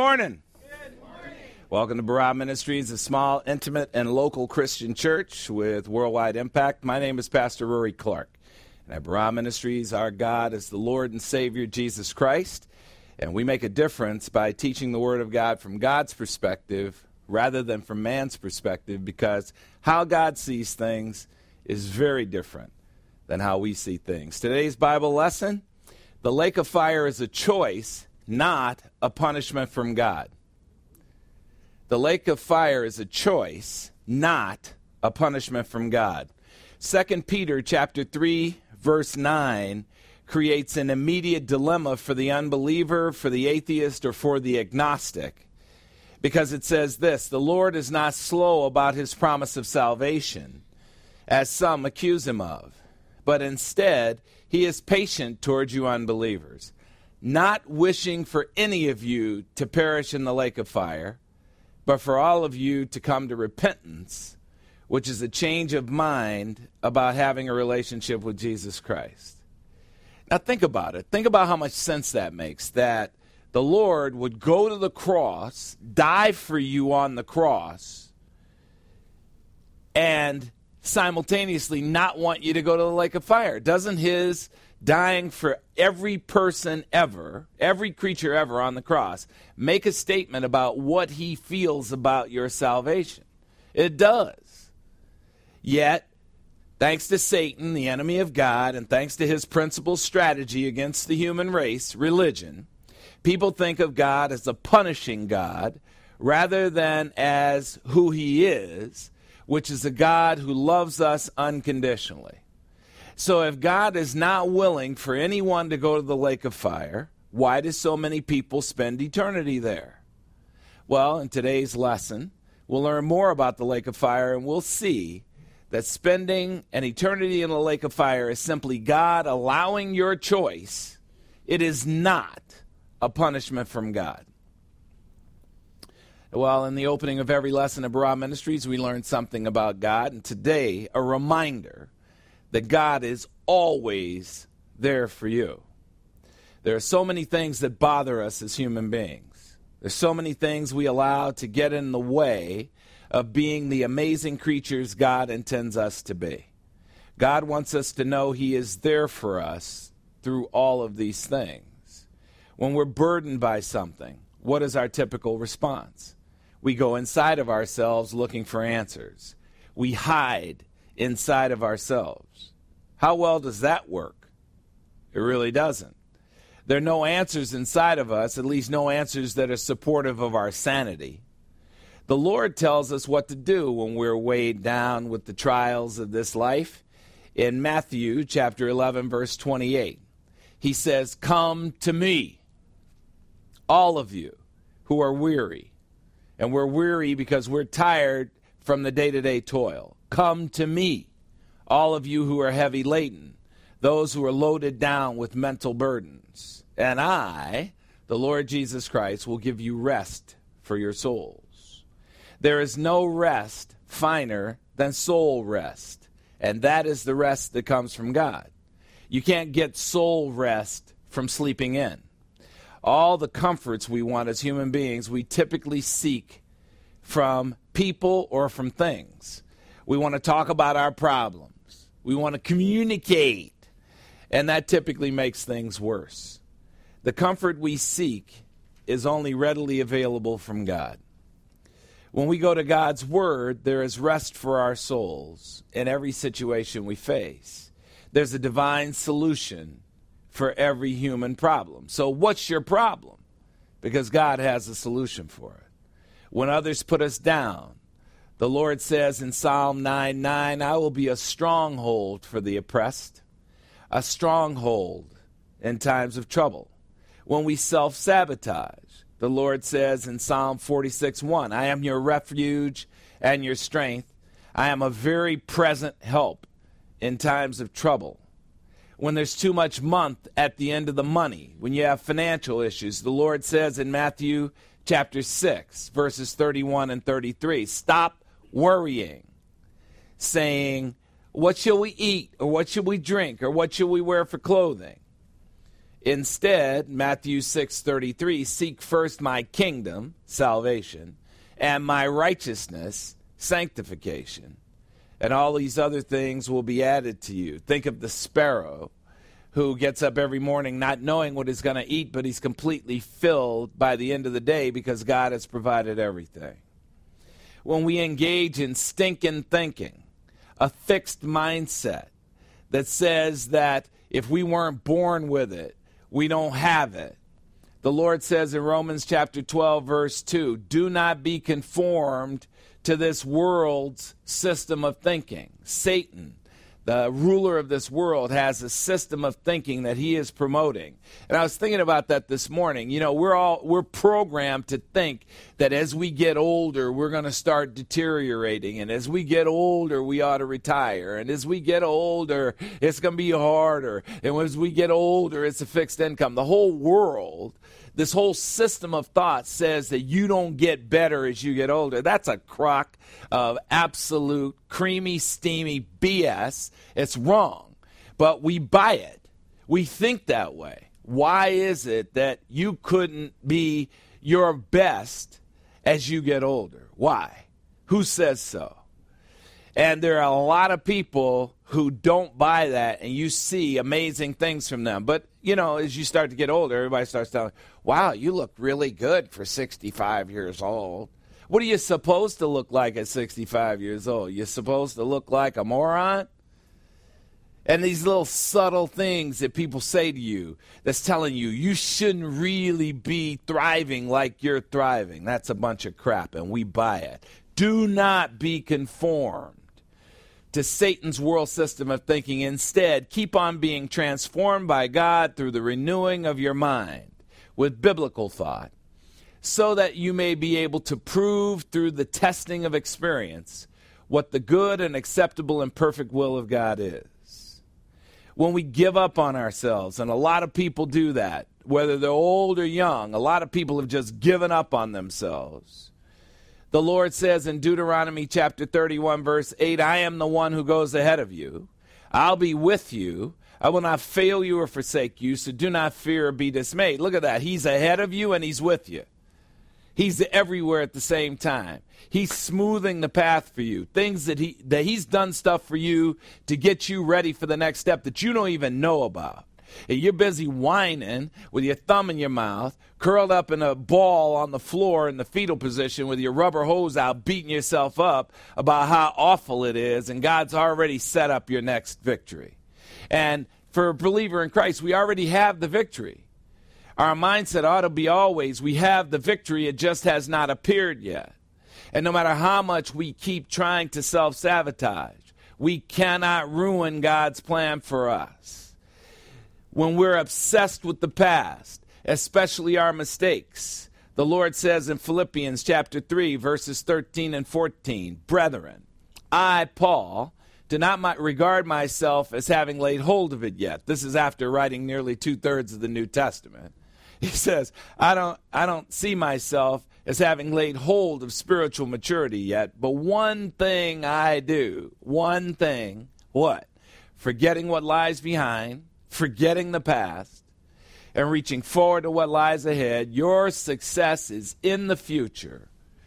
morning. Good morning. Welcome to Barah Ministries, a small, intimate, and local Christian church with worldwide impact. My name is Pastor Rory Clark. And at Barah Ministries, our God is the Lord and Savior, Jesus Christ. And we make a difference by teaching the Word of God from God's perspective rather than from man's perspective, because how God sees things is very different than how we see things. Today's Bible lesson, the lake of fire is a choice, not a punishment from God. The lake of fire is a choice, not a punishment from God. 2 Peter chapter 3, verse 9 creates an immediate dilemma for the unbeliever, for the atheist, or for the agnostic. Because it says this, the Lord is not slow about his promise of salvation, as some accuse him of, but instead he is patient towards you unbelievers, not wishing for any of you to perish in the lake of fire, but for all of you to come to repentance, which is a change of mind about having a relationship with Jesus Christ. Now think about it. Think about how much sense that makes, that the Lord would go to the cross, die for you on the cross, and simultaneously not want you to go to the lake of fire. Doesn't his dying for every person ever, every creature ever on the cross, make a statement about what he feels about your salvation? It does. Yet, thanks to Satan, the enemy of God, and thanks to his principal strategy against the human race, religion, people think of God as a punishing God rather than as who he is, which is a God who loves us unconditionally. So if God is not willing for anyone to go to the lake of fire, why do so many people spend eternity there? Well, in today's lesson, we'll learn more about the lake of fire, and we'll see that spending an eternity in the lake of fire is simply God allowing your choice. It is not a punishment from God. Well, in the opening of every lesson of Barah Ministries, we learn something about God, and today, a reminder that God is always there for you. There are so many things that bother us as human beings. There's so many things we allow to get in the way of being the amazing creatures God intends us to be. God wants us to know he is there for us through all of these things. When we're burdened by something, what is our typical response? We go inside of ourselves looking for answers. We hide inside of ourselves. How well does that work? It really doesn't. There are no answers inside of us, at least no answers that are supportive of our sanity. The Lord tells us what to do when we're weighed down with the trials of this life. In Matthew chapter 11, verse 28, he says, "Come to me, all of you who are weary." And we're weary because we're tired from the day-to-day toil. Come to me, all of you who are heavy laden, those who are loaded down with mental burdens. And I, the Lord Jesus Christ, will give you rest for your souls. There is no rest finer than soul rest, and that is the rest that comes from God. You can't get soul rest from sleeping in. All the comforts we want as human beings, we typically seek from people or from things. We want to talk about our problems. We want to communicate, and that typically makes things worse. The comfort we seek is only readily available from God. When we go to God's Word, there is rest for our souls in every situation we face. There's a divine solution for every human problem. So what's your problem? Because God has a solution for it. When others put us down, the Lord says in Psalm 9:9, I will be a stronghold for the oppressed, a stronghold in times of trouble. When we self-sabotage, the Lord says in Psalm 46:1, I am your refuge and your strength. I am a very present help in times of trouble. When there's too much month at the end of the money, when you have financial issues, the Lord says in Matthew chapter 6, verses 31 and 33, stop worrying, saying, what shall we eat, or what shall we drink, or what shall we wear for clothing? Instead, Matthew 6:33, seek first my kingdom, salvation, and my righteousness, sanctification. And all these other things will be added to you. Think of the sparrow who gets up every morning not knowing what he's going to eat, but he's completely filled by the end of the day because God has provided everything. When we engage in stinking thinking, a fixed mindset that says that if we weren't born with it, we don't have it. The Lord says in Romans chapter 12, verse 2, do not be conformed to this world's system of thinking. Satan, the ruler of this world, has a system of thinking that he is promoting. And I was thinking about that this morning. You know, we're programmed to think that as we get older, we're going to start deteriorating. And as we get older, we ought to retire. And as we get older, it's going to be harder. And as we get older, it's a fixed income. The whole world, this whole system of thought says that you don't get better as you get older. That's a crock of absolute creamy, steamy BS. It's wrong, but we buy it. We think that way. Why is it that you couldn't be your best as you get older? Why? Who says so? And there are a lot of people who don't buy that, and you see amazing things from them. But, you know, as you start to get older, everybody starts telling, wow, you look really good for 65 years old. What are you supposed to look like at 65 years old? You're supposed to look like a moron? And these little subtle things that people say to you that's telling you you shouldn't really be thriving like you're thriving. That's a bunch of crap, and we buy it. Do not be conformed to Satan's world system of thinking. Instead, keep on being transformed by God through the renewing of your mind with biblical thought, so that you may be able to prove through the testing of experience what the good and acceptable and perfect will of God is. When we give up on ourselves, and a lot of people do that, whether they're old or young, a lot of people have just given up on themselves. The Lord says in Deuteronomy chapter 31, verse 8, I am the one who goes ahead of you. I'll be with you. I will not fail you or forsake you, so do not fear or be dismayed. Look at that. He's ahead of you and he's with you. He's everywhere at the same time. He's smoothing the path for you. Things that he's done stuff for you to get you ready for the next step that you don't even know about. And you're busy whining with your thumb in your mouth, curled up in a ball on the floor in the fetal position with your rubber hose out, beating yourself up about how awful it is, and God's already set up your next victory. And for a believer in Christ, we already have the victory. Our mindset ought to be always, we have the victory, it just has not appeared yet. And no matter how much we keep trying to self-sabotage, we cannot ruin God's plan for us. When we're obsessed with the past, especially our mistakes, the Lord says in Philippians chapter 3, verses 13 and 14, Brethren, I, Paul, do not regard myself as having laid hold of it yet. This is after writing nearly 2/3 of the New Testament. He says, I don't see myself as having laid hold of spiritual maturity yet, but one thing I do, one thing, what? Forgetting what lies behind, forgetting the past, and reaching forward to what lies ahead. Your success is in the future.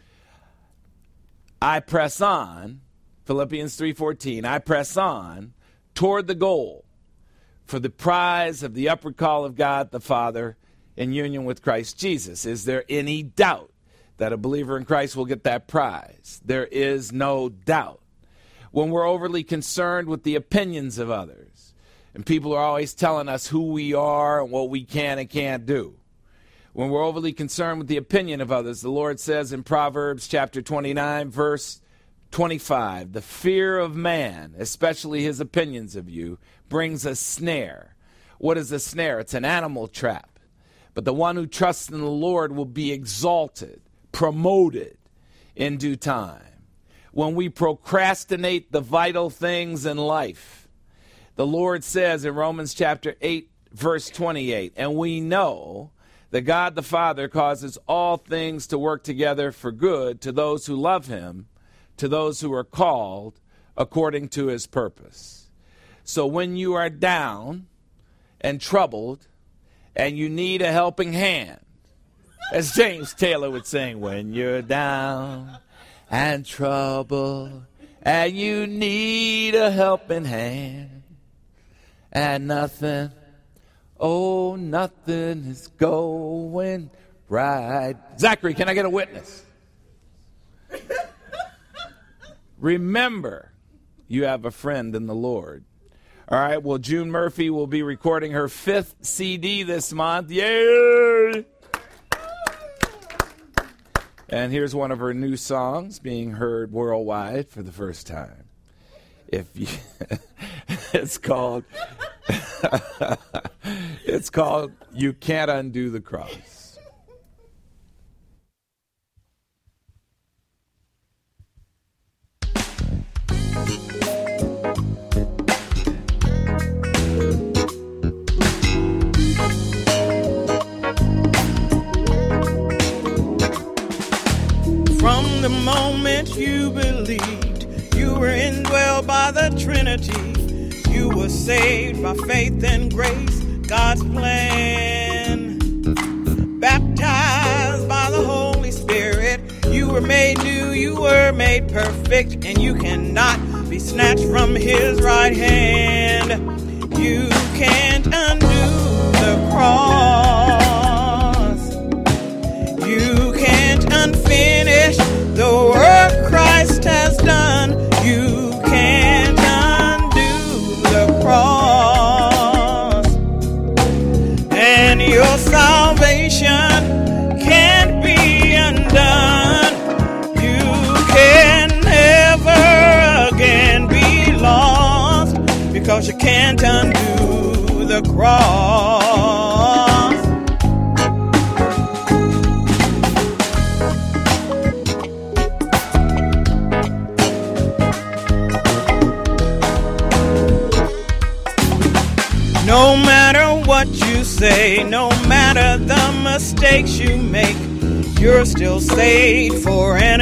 I press on, Philippians 3:14, I press on toward the goal for the prize of the upward call of God the Father in union with Christ Jesus. Is there any doubt that a believer in Christ will get that prize? There is no doubt. When we're overly concerned with the opinions of others, and people are always telling us who we are and what we can and can't do. When we're overly concerned with the opinion of others, the Lord says in Proverbs chapter 29, verse 25, the fear of man, especially his opinions of you, brings a snare. What is a snare? It's an animal trap. But the one who trusts in the Lord will be exalted, promoted in due time. When we procrastinate the vital things in life, the Lord says in Romans chapter 8, verse 28, and we know that God the Father causes all things to work together for good to those who love him, to those who are called according to his purpose. So when you are down and troubled and you need a helping hand. As James Taylor would sing, when you're down and trouble and you need a helping hand and nothing, oh, nothing is going right. Zachary, can I get a witness? Remember, you have a friend in the Lord. All right, well, June Murphy will be recording her 5th CD this month. Yay! And here's one of her new songs being heard worldwide for the first time. It's called You Can't Undo the Cross. From the moment you believed, you were indwelled by the Trinity. You were saved by faith and grace, God's plan. Baptized by the Holy Spirit, you were made new, you were made perfect, and you cannot be snatched from His right hand. You can't undo the cross. You can't unfinish the work Christ has done. You can't undo the cross. And your salvation can't be undone. You can never again be lost because you can't undo the cross. No matter what you say, no matter the mistakes you make, you're still saved for an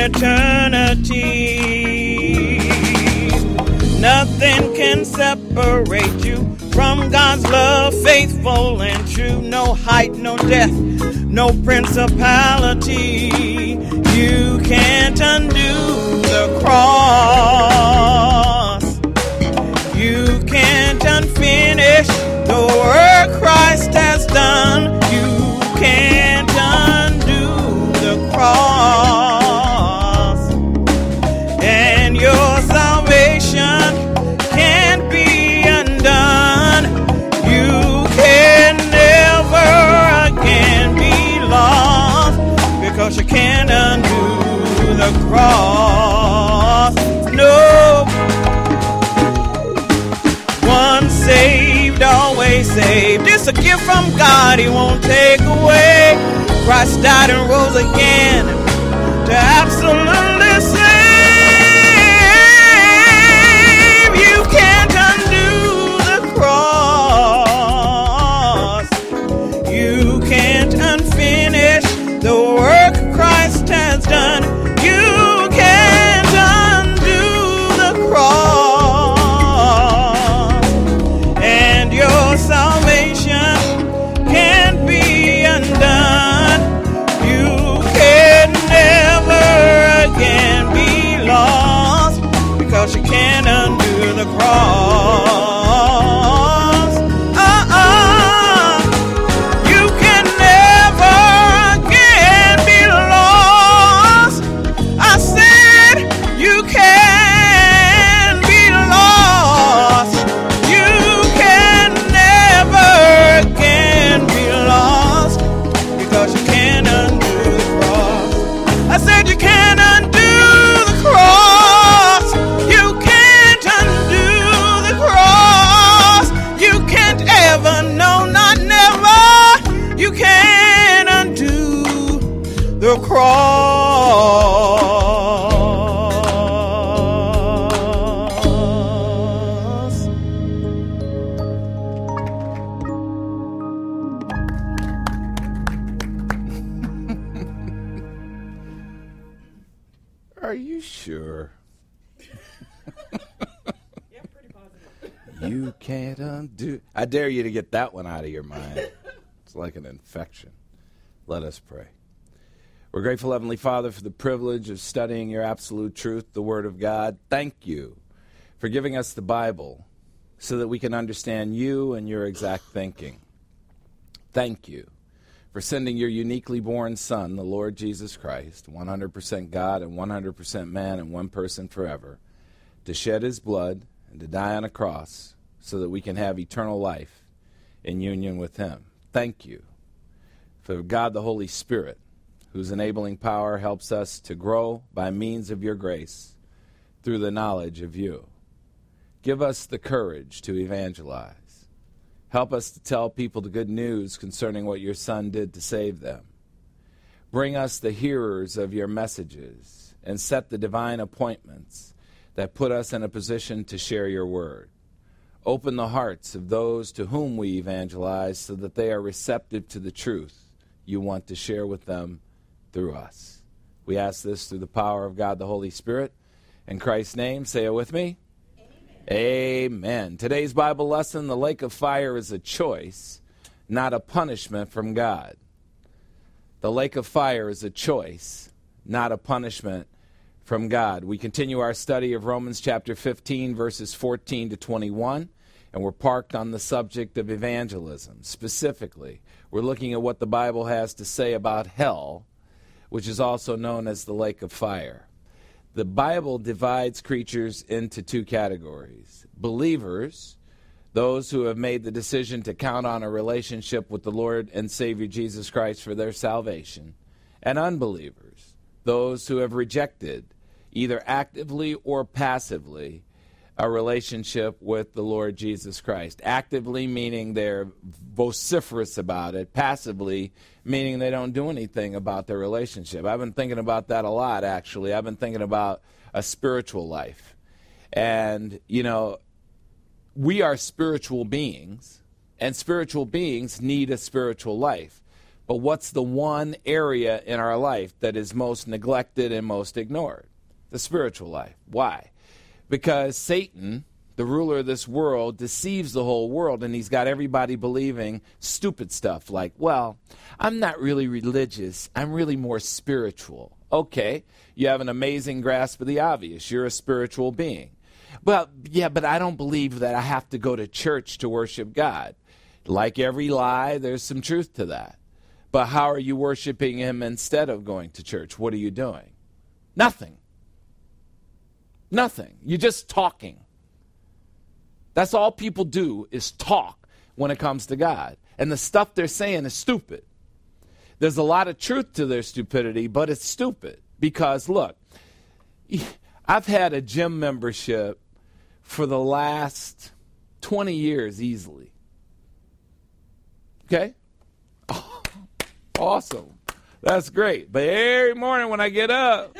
eternity. Nothing can separate you from God's love, faithful and true. No height, no depth, no principality. You can't undo the cross. You can't unfinish the work Christ has done. You can't undo the cross. And your salvation can't be undone. You can never again be lost because you can't undo the cross. No. Once saved, always saved. It's a gift from God He won't take away. Christ died and rose again to absolutely save. You can't undo the cross. You can't unfinish the work Christ has done. You can't undo the cross. Salvation can't be undone. You can never again be lost because you can't undo the cross. You can never again be lost. I said you can be lost. You can again be lost because you can't undo the cross. I said you can't undo the cross. You can't undo the cross. You can't ever, no, not never. You can't undo the cross. Are you sure? Yeah, pretty positive. You can't undo. I dare you to get that one out of your mind. It's like an infection. Let us pray. We're grateful, Heavenly Father, for the privilege of studying your absolute truth, the Word of God. Thank you for giving us the Bible so that we can understand you and your exact thinking. Thank you for sending your uniquely born Son, the Lord Jesus Christ, 100% God and 100% man and one person forever, to shed his blood and to die on a cross so that we can have eternal life in union with him. Thank you for God the Holy Spirit, whose enabling power helps us to grow by means of your grace through the knowledge of you. Give us the courage to evangelize. Help us to tell people the good news concerning what your Son did to save them. Bring us the hearers of your messages and set the divine appointments that put us in a position to share your word. Open the hearts of those to whom we evangelize so that they are receptive to the truth you want to share with them through us. We ask this through the power of God the Holy Spirit. In Christ's name, say it with me. Amen. Today's Bible lesson, the lake of fire is a choice, not a punishment from God. The lake of fire is a choice, not a punishment from God. We continue our study of Romans chapter 15, verses 14 to 21, and we're parked on the subject of evangelism. Specifically, we're looking at what the Bible has to say about hell, which is also known as the lake of fire. The Bible divides creatures into two categories. Believers, those who have made the decision to count on a relationship with the Lord and Savior Jesus Christ for their salvation. And unbelievers, those who have rejected, either actively or passively, a relationship with the Lord Jesus Christ. Actively meaning they're vociferous about it. Passively meaning they don't do anything about their relationship. I've been thinking about that a lot, actually. I've been thinking about a spiritual life. And, you know, we are spiritual beings, and spiritual beings need a spiritual life. But what's the one area in our life that is most neglected and most ignored? The spiritual life. Why? Because Satan, the ruler of this world, deceives the whole world, and he's got everybody believing stupid stuff like, well, I'm not really religious, I'm really more spiritual. Okay, you have an amazing grasp of the obvious. You're a spiritual being. Well, yeah, but I don't believe that I have to go to church to worship God. Like every lie, there's some truth to that. But how are you worshiping him instead of going to church? What are you doing? Nothing. Nothing. You're just talking. That's all people do is talk when it comes to God. And the stuff they're saying is stupid. There's a lot of truth to their stupidity, but it's stupid. Because, look, I've had a gym membership for the last 20 years easily. Okay? Oh, awesome. That's great. But every morning when I get up,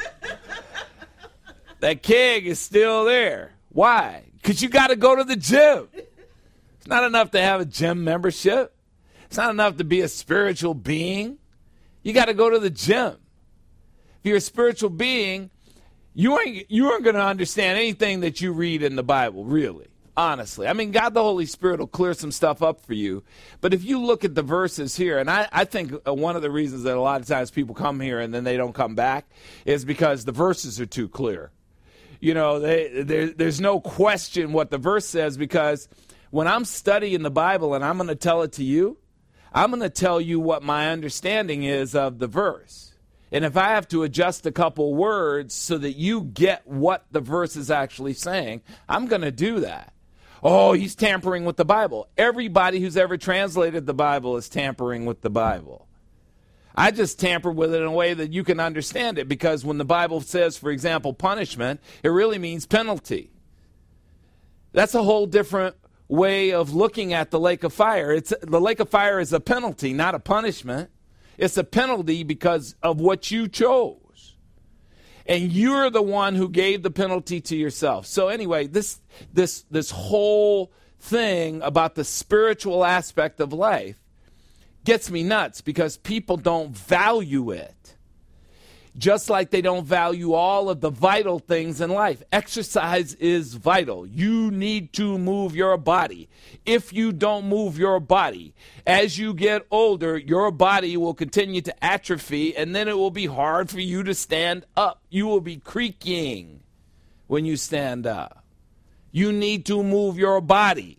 that keg is still there. Why? Because you got to go to the gym. It's not enough to have a gym membership. It's not enough to be a spiritual being. You got to go to the gym. If you're a spiritual being, you aren't going to understand anything that you read in the Bible, really, honestly. I mean, God the Holy Spirit will clear some stuff up for you. But if you look at the verses here, and I think one of the reasons that a lot of times people come here and then they don't come back is because the verses are too clear. You know, there's no question what the verse says, because when I'm studying the Bible and I'm going to tell it to you, I'm going to tell you what my understanding is of the verse. And if I have to adjust a couple words so that you get what the verse is actually saying, I'm going to do that. Oh, he's tampering with the Bible. Everybody who's ever translated the Bible is tampering with the Bible. I just tamper with it in a way that you can understand it, because when the Bible says, for example, punishment, it really means penalty. That's a whole different way of looking at the lake of fire. The lake of fire is a penalty, not a punishment. It's a penalty because of what you chose. And you're the one who gave the penalty to yourself. So anyway, this whole thing about the spiritual aspect of life gets me nuts, because people don't value it. Just like they don't value all of the vital things in life. Exercise is vital. You need to move your body. If you don't move your body, as you get older, your body will continue to atrophy, and then it will be hard for you to stand up. You will be creaking when you stand up. You need to move your body.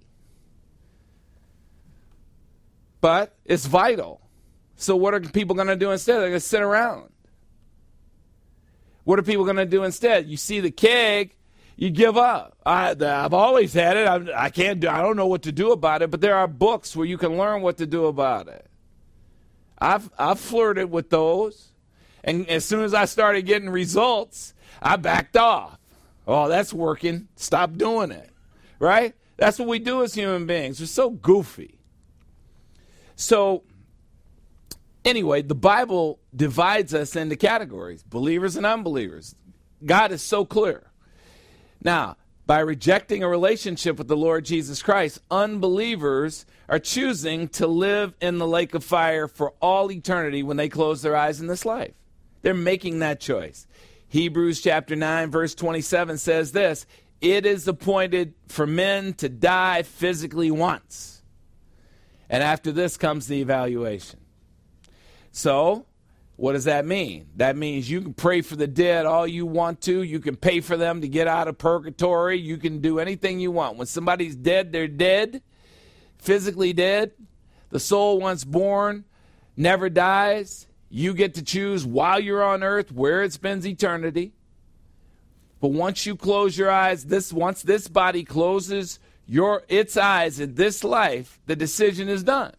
But it's vital. So what are people going to do instead? They're going to sit around. What are people going to do instead? You see the keg, you give up. I've always had it. I don't know what to do about it, but there are books where you can learn what to do about it. I've flirted with those, and as soon as I started getting results, I backed off. Oh, that's working. Stop doing it, right? That's what we do as human beings. We're so goofy. So, anyway, the Bible divides us into categories, believers and unbelievers. God is so clear. Now, by rejecting a relationship with the Lord Jesus Christ, unbelievers are choosing to live in the lake of fire for all eternity when they close their eyes in this life. They're making that choice. Hebrews chapter 9, verse 27 says this, "It is appointed for men to die physically once. And after this comes the evaluation." So, what does that mean? That means you can pray for the dead all you want to. You can pay for them to get out of purgatory. You can do anything you want. When somebody's dead, they're dead, physically dead. The soul once born never dies. You get to choose while you're on earth where it spends eternity. But once you close your eyes, once this body closes its eyes in this life, the decision is done.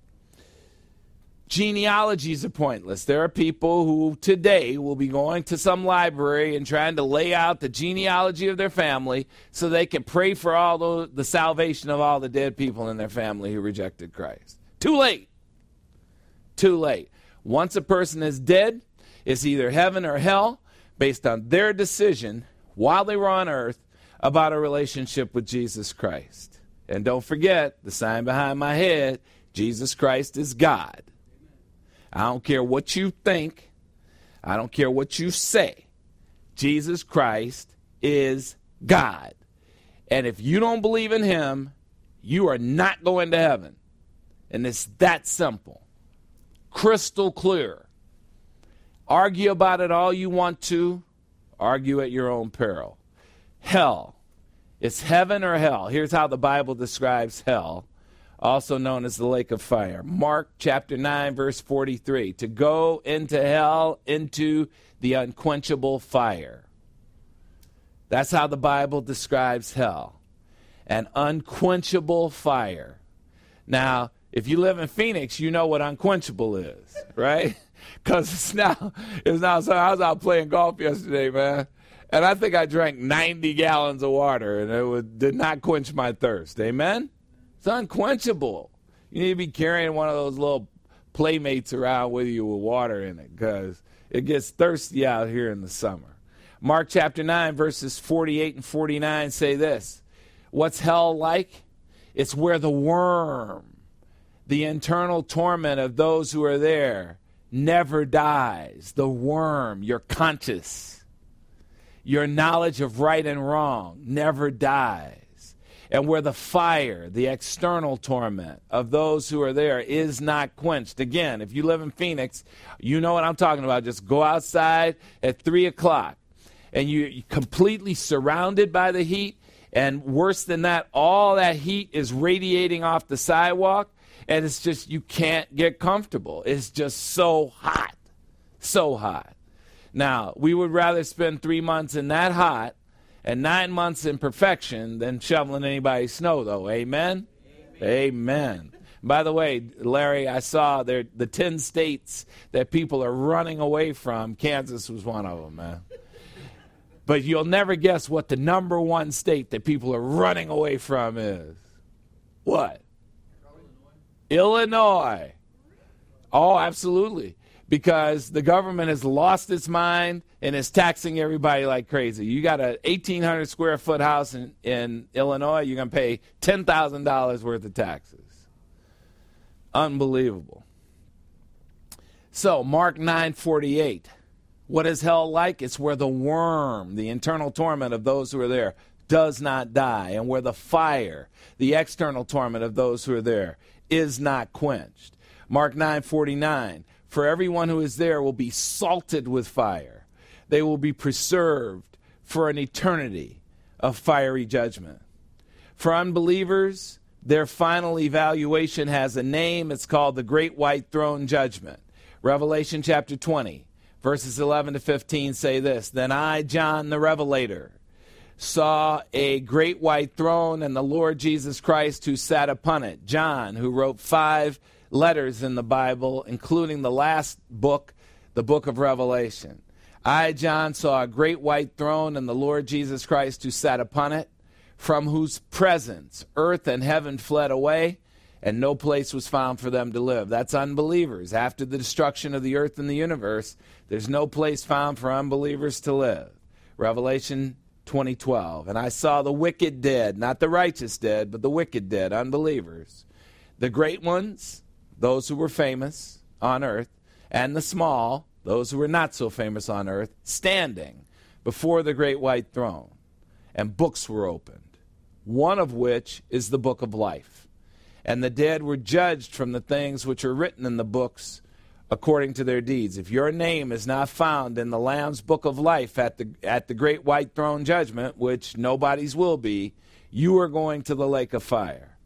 Genealogies are pointless. There are people who today will be going to some library and trying to lay out the genealogy of their family so they can pray for all the salvation of all the dead people in their family who rejected Christ. Too late. Too late. Once a person is dead, it's either heaven or hell based on their decision while they were on earth about a relationship with Jesus Christ. And don't forget, the sign behind my head, Jesus Christ is God. I don't care what you think. I don't care what you say. Jesus Christ is God. And if you don't believe in him, you are not going to heaven. And it's that simple. Crystal clear. Argue about it all you want to. Argue at your own peril. Hell. It's heaven or hell. Here's how the Bible describes hell, also known as the lake of fire. Mark chapter 9, verse 43. To go into hell, into the unquenchable fire. That's how the Bible describes hell. An unquenchable fire. Now, if you live in Phoenix, you know what unquenchable is, right? Because it's now. So I was out playing golf yesterday, man. And I think I drank 90 gallons of water, and it did not quench my thirst. Amen? It's unquenchable. You need to be carrying one of those little playmates around with you with water in it because it gets thirsty out here in the summer. Mark chapter 9, verses 48 and 49 say this. What's hell like? It's where the worm, the internal torment of those who are there, never dies. The worm, your conscience, your knowledge of right and wrong never dies. And where the fire, the external torment of those who are there is not quenched. Again, if you live in Phoenix, you know what I'm talking about. Just go outside at 3 o'clock and you're completely surrounded by the heat. And worse than that, all that heat is radiating off the sidewalk. And it's just, you can't get comfortable. It's just so hot. So hot. Now, we would rather spend 3 months in that hot and 9 months in perfection than shoveling anybody's snow, though. Amen? Amen. By the way, Larry, I saw the 10 states that people are running away from. Kansas was one of them, man. But you'll never guess what the number one state that people are running away from is. What? Illinois. Oh, absolutely. Because the government has lost its mind and is taxing everybody like crazy. You got an 1,800 square foot house in Illinois, you're going to pay $10,000 worth of taxes. Unbelievable. So, Mark 9:48. What is hell like? It's where the worm, the internal torment of those who are there, does not die, and where the fire, the external torment of those who are there, is not quenched. Mark 9:49, for everyone who is there will be salted with fire. They will be preserved for an eternity of fiery judgment. For unbelievers, their final evaluation has a name. It's called the Great White Throne Judgment. Revelation chapter 20, verses 11 to 15 say this, then I, John the Revelator, saw a great white throne and the Lord Jesus Christ who sat upon it. John, who wrote 5 letters in the Bible, including the last book, the book of Revelation. I, John, saw a great white throne and the Lord Jesus Christ who sat upon it, from whose presence earth and heaven fled away, and no place was found for them to live. That's unbelievers. After the destruction of the earth and the universe, there's no place found for unbelievers to live. Revelation 20:12. And I saw the wicked dead, not the righteous dead, but the wicked dead, unbelievers. The great ones, those who were famous on earth, and the small, those who were not so famous on earth, standing before the great white throne. And books were opened, one of which is the book of life. And the dead were judged from the things which are written in the books according to their deeds. If your name is not found in the Lamb's book of life at the great white throne judgment, which nobody's will be, you are going to the lake of fire.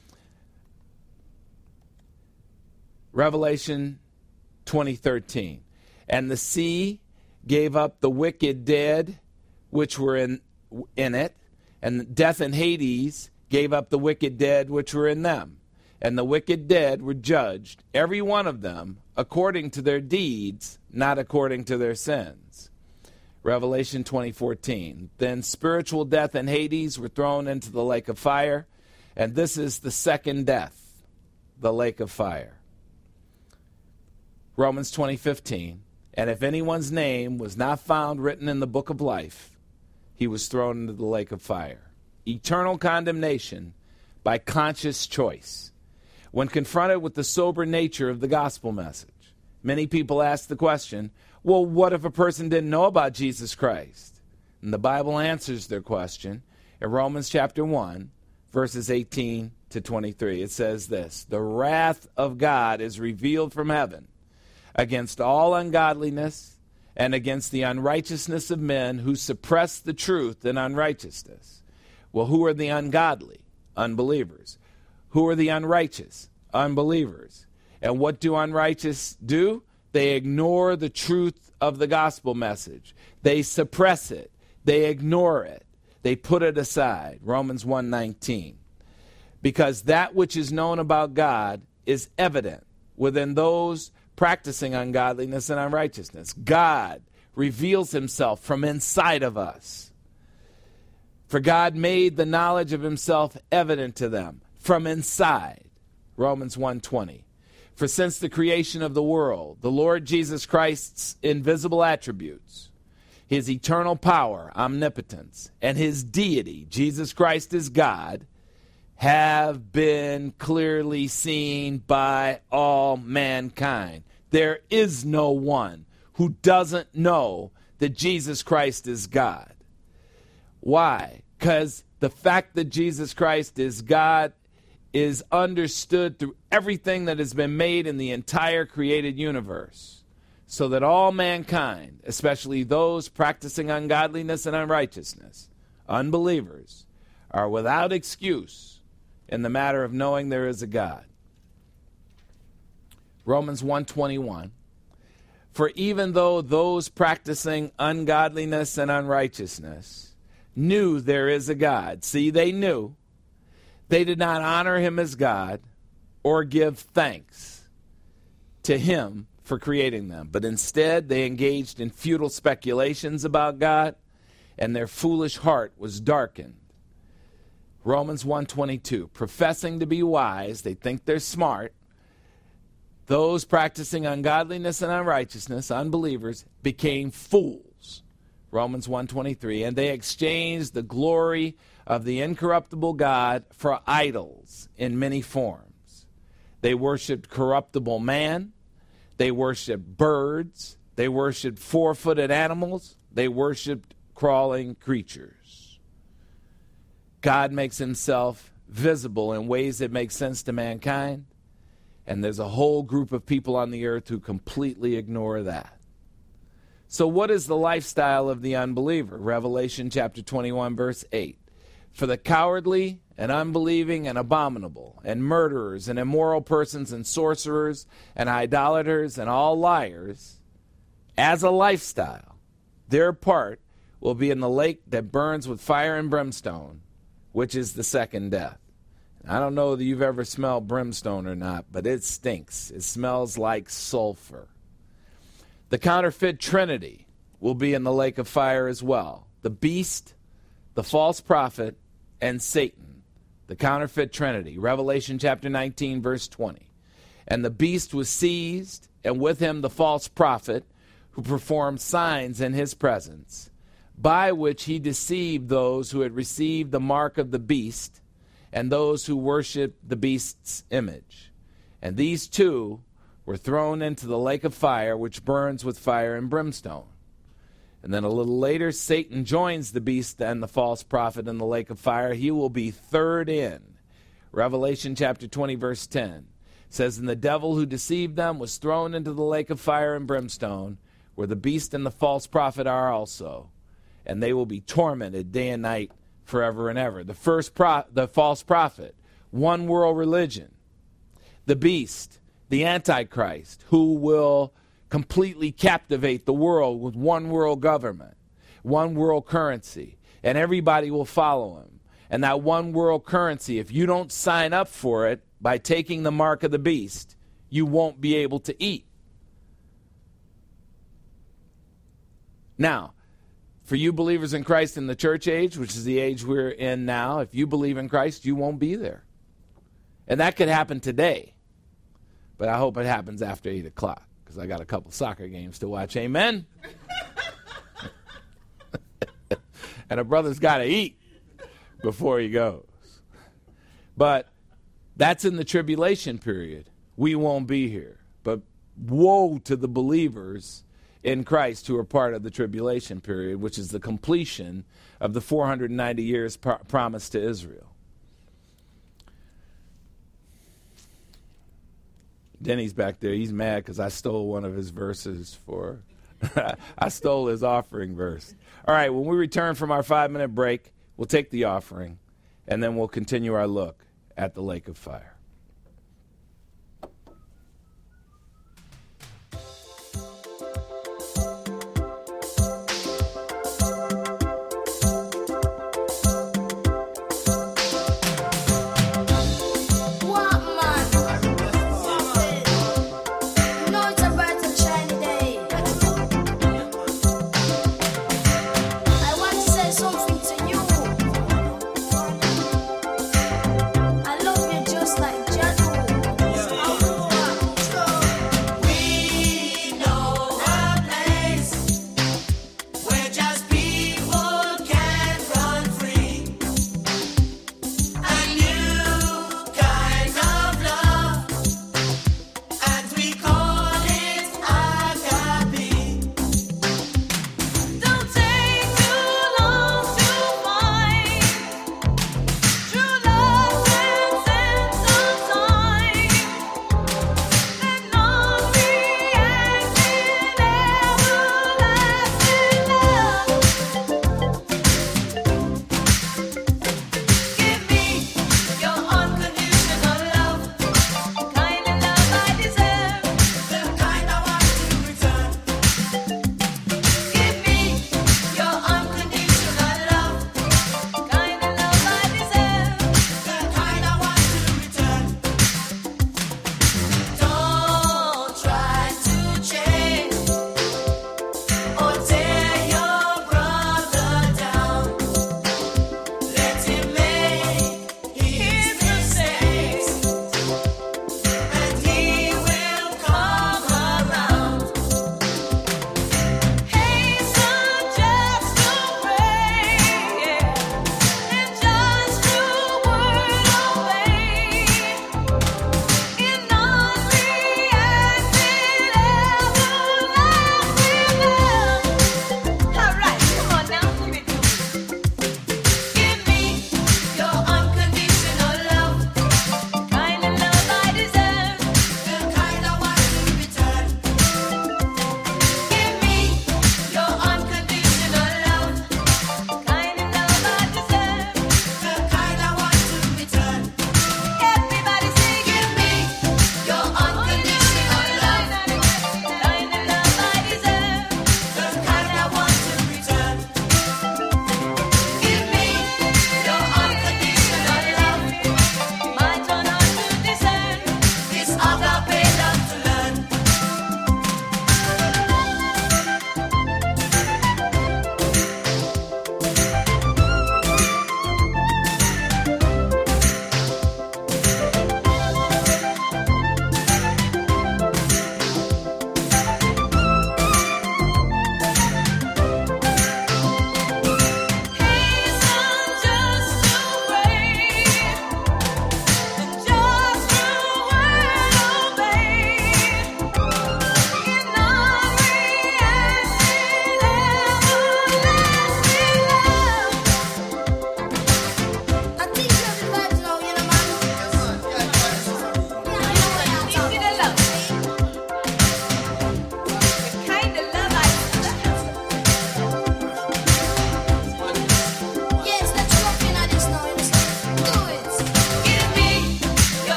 Revelation 20:13. And the sea gave up the wicked dead which were in it, and death and Hades gave up the wicked dead which were in them. And the wicked dead were judged, every one of them, according to their deeds, not according to their sins. Revelation 20:14. Then spiritual death and Hades were thrown into the lake of fire, and this is the second death, the lake of fire. Romans 20:15. And if anyone's name was not found written in the book of life, he was thrown into the lake of fire. Eternal condemnation by conscious choice. When confronted with the sober nature of the gospel message, many people ask the question, well, what if a person didn't know about Jesus Christ? And the Bible answers their question in Romans chapter 1, verses 18 to 23. It says this, the wrath of God is revealed from heaven against all ungodliness and against the unrighteousness of men who suppress the truth in unrighteousness. Well, who are the ungodly? Unbelievers. Who are the unrighteous? Unbelievers. And what do unrighteous do? They ignore the truth of the gospel message. They suppress it. They ignore it. They put it aside. Romans 1:19. Because that which is known about God is evident within those practicing ungodliness and unrighteousness. God reveals himself from inside of us. For God made the knowledge of himself evident to them from inside. Romans 1:20. For since the creation of the world, the Lord Jesus Christ's invisible attributes, his eternal power, omnipotence, and his deity, Jesus Christ is God, have been clearly seen by all mankind. There is no one who doesn't know that Jesus Christ is God. Why? Because the fact that Jesus Christ is God is understood through everything that has been made in the entire created universe, so that all mankind, especially those practicing ungodliness and unrighteousness, unbelievers, are without excuse in the matter of knowing there is a God. Romans 1:21. For even though those practicing ungodliness and unrighteousness knew there is a God, see, they knew, they did not honor him as God or give thanks to him for creating them, but instead they engaged in futile speculations about God, and their foolish heart was darkened. Romans 1:22, professing to be wise, they think they're smart. Those practicing ungodliness and unrighteousness, unbelievers, became fools. Romans 1:23, and they exchanged the glory of the incorruptible God for idols in many forms. They worshiped corruptible man. They worshiped birds They worshiped four-footed animals. They worshiped crawling creatures. God makes himself visible in ways that make sense to mankind, and there's a whole group of people on the earth who completely ignore that. So what is the lifestyle of the unbeliever? Revelation chapter 21, verse 8. For the cowardly and unbelieving and abominable and murderers and immoral persons and sorcerers and idolaters and all liars, as a lifestyle, their part will be in the lake that burns with fire and brimstone, which is the second death. I don't know that you've ever smelled brimstone or not, but it stinks. It smells like sulfur. The counterfeit trinity will be in the lake of fire as well. The beast, the false prophet, and Satan. The counterfeit trinity. Revelation chapter 19, verse 20. And the beast was seized, and with him the false prophet, who performed signs in his presence, by which he deceived those who had received the mark of the beast and those who worshiped the beast's image. And these two were thrown into the lake of fire, which burns with fire and brimstone. And then a little later, Satan joins the beast and the false prophet in the lake of fire. He will be third in. Revelation chapter 20, verse 10 says, And the devil who deceived them was thrown into the lake of fire and brimstone, where the beast and the false prophet are also, and they will be tormented day and night forever and ever. The false prophet, one world religion. The beast, the Antichrist, who will completely captivate the world with one world government, one world currency, and everybody will follow him. And that one world currency, if you don't sign up for it by taking the mark of the beast, you won't be able to eat. Now, for you believers in Christ in the church age, which is the age we're in now, if you believe in Christ, you won't be there. And that could happen today. But I hope it happens after 8 o'clock, because I got a couple soccer games to watch. Amen? And a brother's got to eat before he goes. But that's in the tribulation period. We won't be here. But woe to the believers in Christ who are part of the tribulation period, which is the completion of the 490 years promised to Israel. Denny's back there. He's mad because I stole one of his verses for... I stole his offering verse. All right, when we return from our 5-minute break, we'll take the offering, and then we'll continue our look at the lake of fire. Just like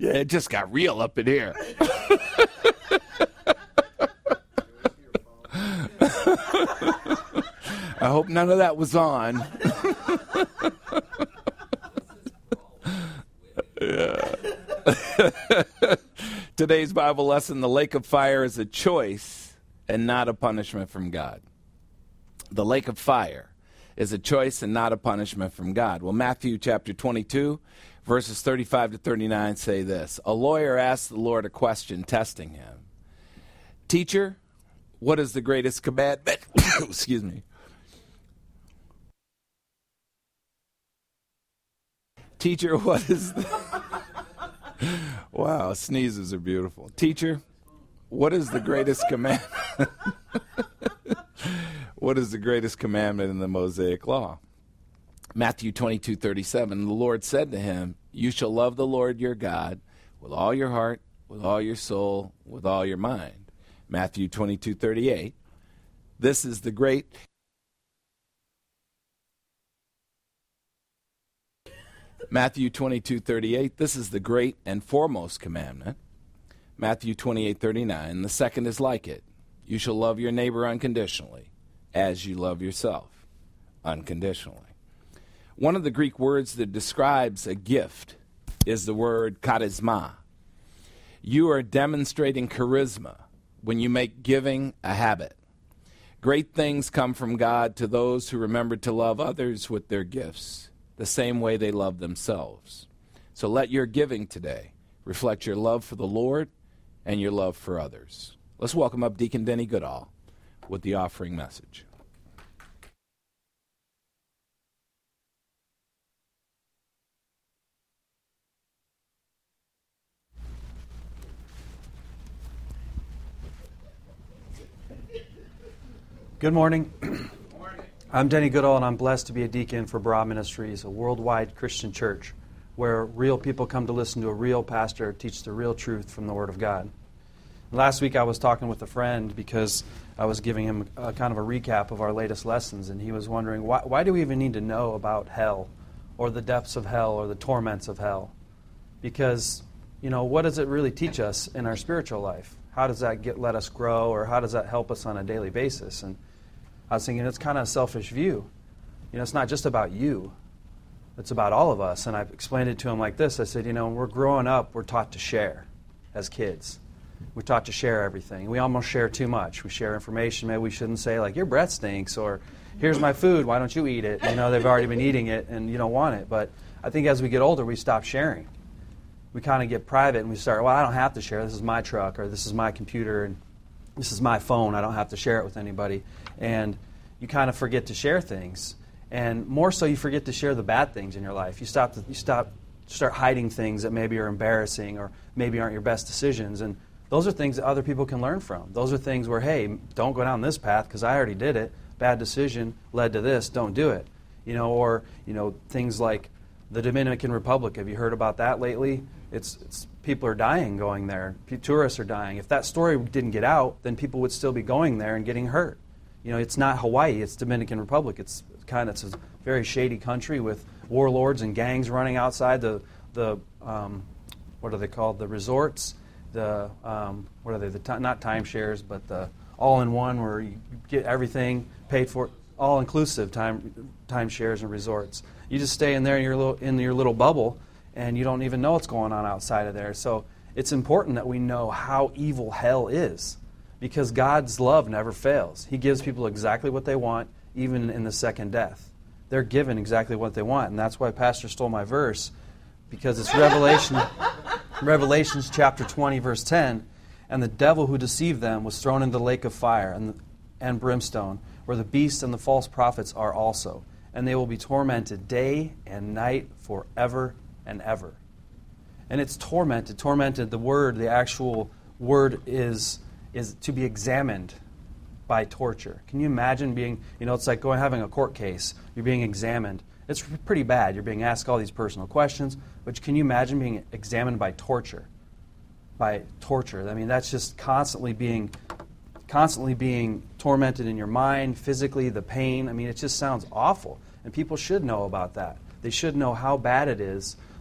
Yeah, it just got real up in here. I hope none of that was on. Today's Bible lesson, the lake of fire is a choice and not a punishment from God. The lake of fire is a choice and not a punishment from God. Well, Matthew chapter 22, verses 35 to 39 say this. A lawyer asked the Lord a question, testing him. Teacher, what is the greatest commandment? Excuse me. Teacher, what is the... Wow, sneezes are beautiful. Teacher, what is the greatest commandment? What is the greatest commandment in the Mosaic Law? Matthew 22:37, the Lord said to him, you shall love the Lord your God with all your heart, with all your soul, with all your mind. Matthew 22:38, this is the great... Matthew 22:38, this is the great and foremost commandment. Matthew 28:39, the second is like it. You shall love your neighbor unconditionally, as you love yourself unconditionally. One of the Greek words that describes a gift is the word charisma. You are demonstrating charisma when you make giving a habit. Great things come from God to those who remember to love others with their gifts, the same way they love themselves. So let your giving today reflect your love for the Lord and your love for others. Let's welcome up Deacon Denny Goodall with the offering message. Good morning. I'm Denny Goodall, and I'm blessed to be a deacon for Barah Ministries, a worldwide Christian church where real people come to listen to a real pastor teach the real truth from the Word of God. Last week I was talking with a friend because I was giving him a kind of a recap of our latest lessons, and he was wondering, why do we even need to know about hell or the depths of hell or the torments of hell? Because, what does it really teach us in our spiritual life? How does that let us grow, or how does that help us on a daily basis? And I was thinking it's kind of a selfish view. It's not just about you. It's about all of us. And I explained it to him like this. I said, when we're growing up, we're taught to share as kids. We're taught to share everything. We almost share too much. We share information. Maybe we shouldn't say, like, your breath stinks, or here's my food, why don't you eat it? They've already been eating it, and you don't want it. But I think as we get older, we stop sharing. We kind of get private, and we start, I don't have to share. This is my truck, or this is my computer, and this is my phone. I don't have to share it with anybody. And you kind of forget to share things. And more so, you forget to share the bad things in your life. You start hiding things that maybe are embarrassing or maybe aren't your best decisions. And those are things that other people can learn from. Those are things where, hey, don't go down this path because I already did it. Bad decision led to this. Don't do it. Or things like the Dominican Republic. Have you heard about that lately? It's people are dying going there. Tourists are dying. If that story didn't get out, then people would still be going there and getting hurt. It's not Hawaii. It's Dominican Republic. It's a very shady country with warlords and gangs running outside the what are they called? The resorts. What are they? Not timeshares, but the all-in-one where you get everything paid for, all-inclusive timeshares and resorts. You just stay in there in your little bubble, and you don't even know what's going on outside of there. So it's important that we know how evil hell is, because God's love never fails. He gives people exactly what they want, even in the second death. They're given exactly what they want, and that's why Pastor stole my verse, because it's Revelations chapter 20, verse 10, and the devil who deceived them was thrown into the lake of fire and brimstone, where the beast and the false prophets are also, and they will be tormented day and night forever and ever. And it's tormented. Tormented, the actual word is to be examined by torture. Can you imagine being, it's like having a court case. You're being examined. It's pretty bad. You're being asked all these personal questions, but can you imagine being examined by torture? By torture. I mean, that's just constantly being tormented in your mind, physically, the pain. I mean, it just sounds awful, and people should know about that. They should know how bad it is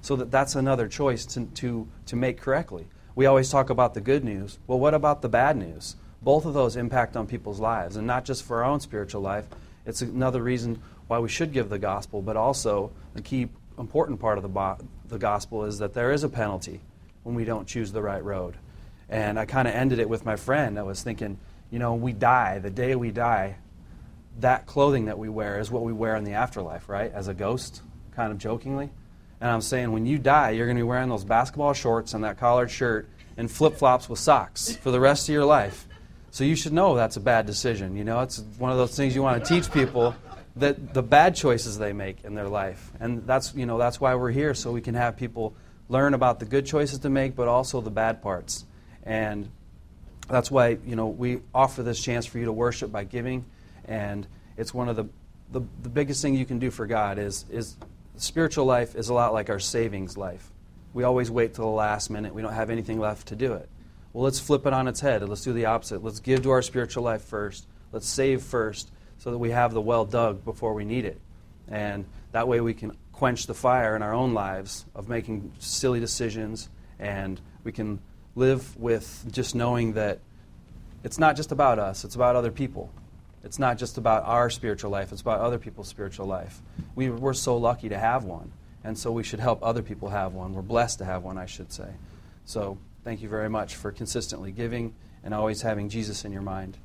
So that's another choice to make correctly. We always talk about the good news. Well, what about the bad news? Both of those impact on people's lives, and not just for our own spiritual life. It's another reason why we should give the gospel, but also the key important part of the gospel is that there is a penalty when we don't choose the right road. And I kind of ended it with my friend. I was thinking, we die, the day we die, that clothing that we wear is what we wear in the afterlife, right? As a ghost, kind of jokingly. And I'm saying when you die, you're going to be wearing those basketball shorts and that collared shirt and flip-flops with socks for the rest of your life. So you should know that's a bad decision. It's one of those things you want to teach people, that the bad choices they make in their life. And that's why we're here, so we can have people learn about the good choices to make, but also the bad parts. And that's why, we offer this chance for you to worship by giving. And it's one of the biggest thing you can do for God is spiritual life is a lot like our savings life. We always wait till the last minute. We don't have anything left to do it. Well, let's flip it on its head. Let's do the opposite. Let's give to our spiritual life first. Let's save first so that we have the well dug before we need it. And that way we can quench the fire in our own lives of making silly decisions, and we can live with just knowing that it's not just about us, it's about other people. It's not just about our spiritual life, it's about other people's spiritual life. We're so lucky to have one, and so we should help other people have one. We're blessed to have one, I should say. So thank you very much for consistently giving and always having Jesus in your mind.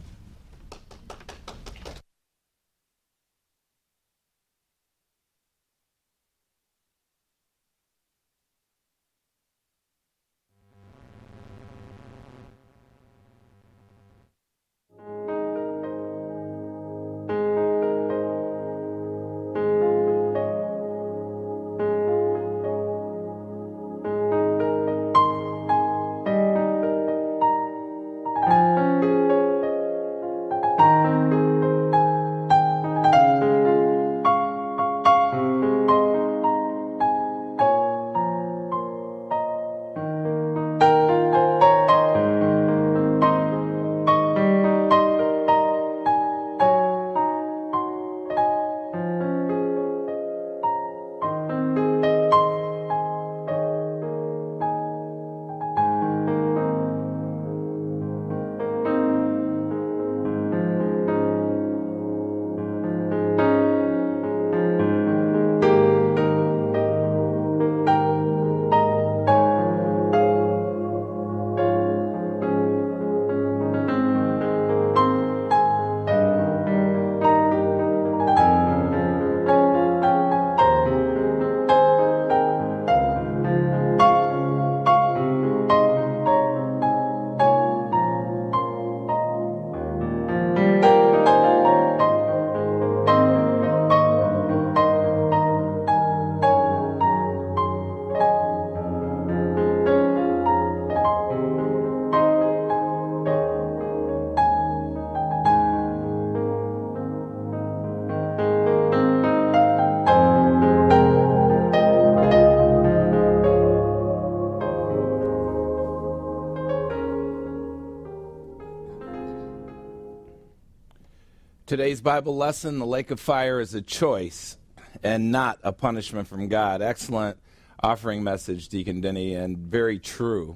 Today's Bible lesson, the lake of fire is a choice and not a punishment from God. Excellent offering message, Deacon Denny, and very true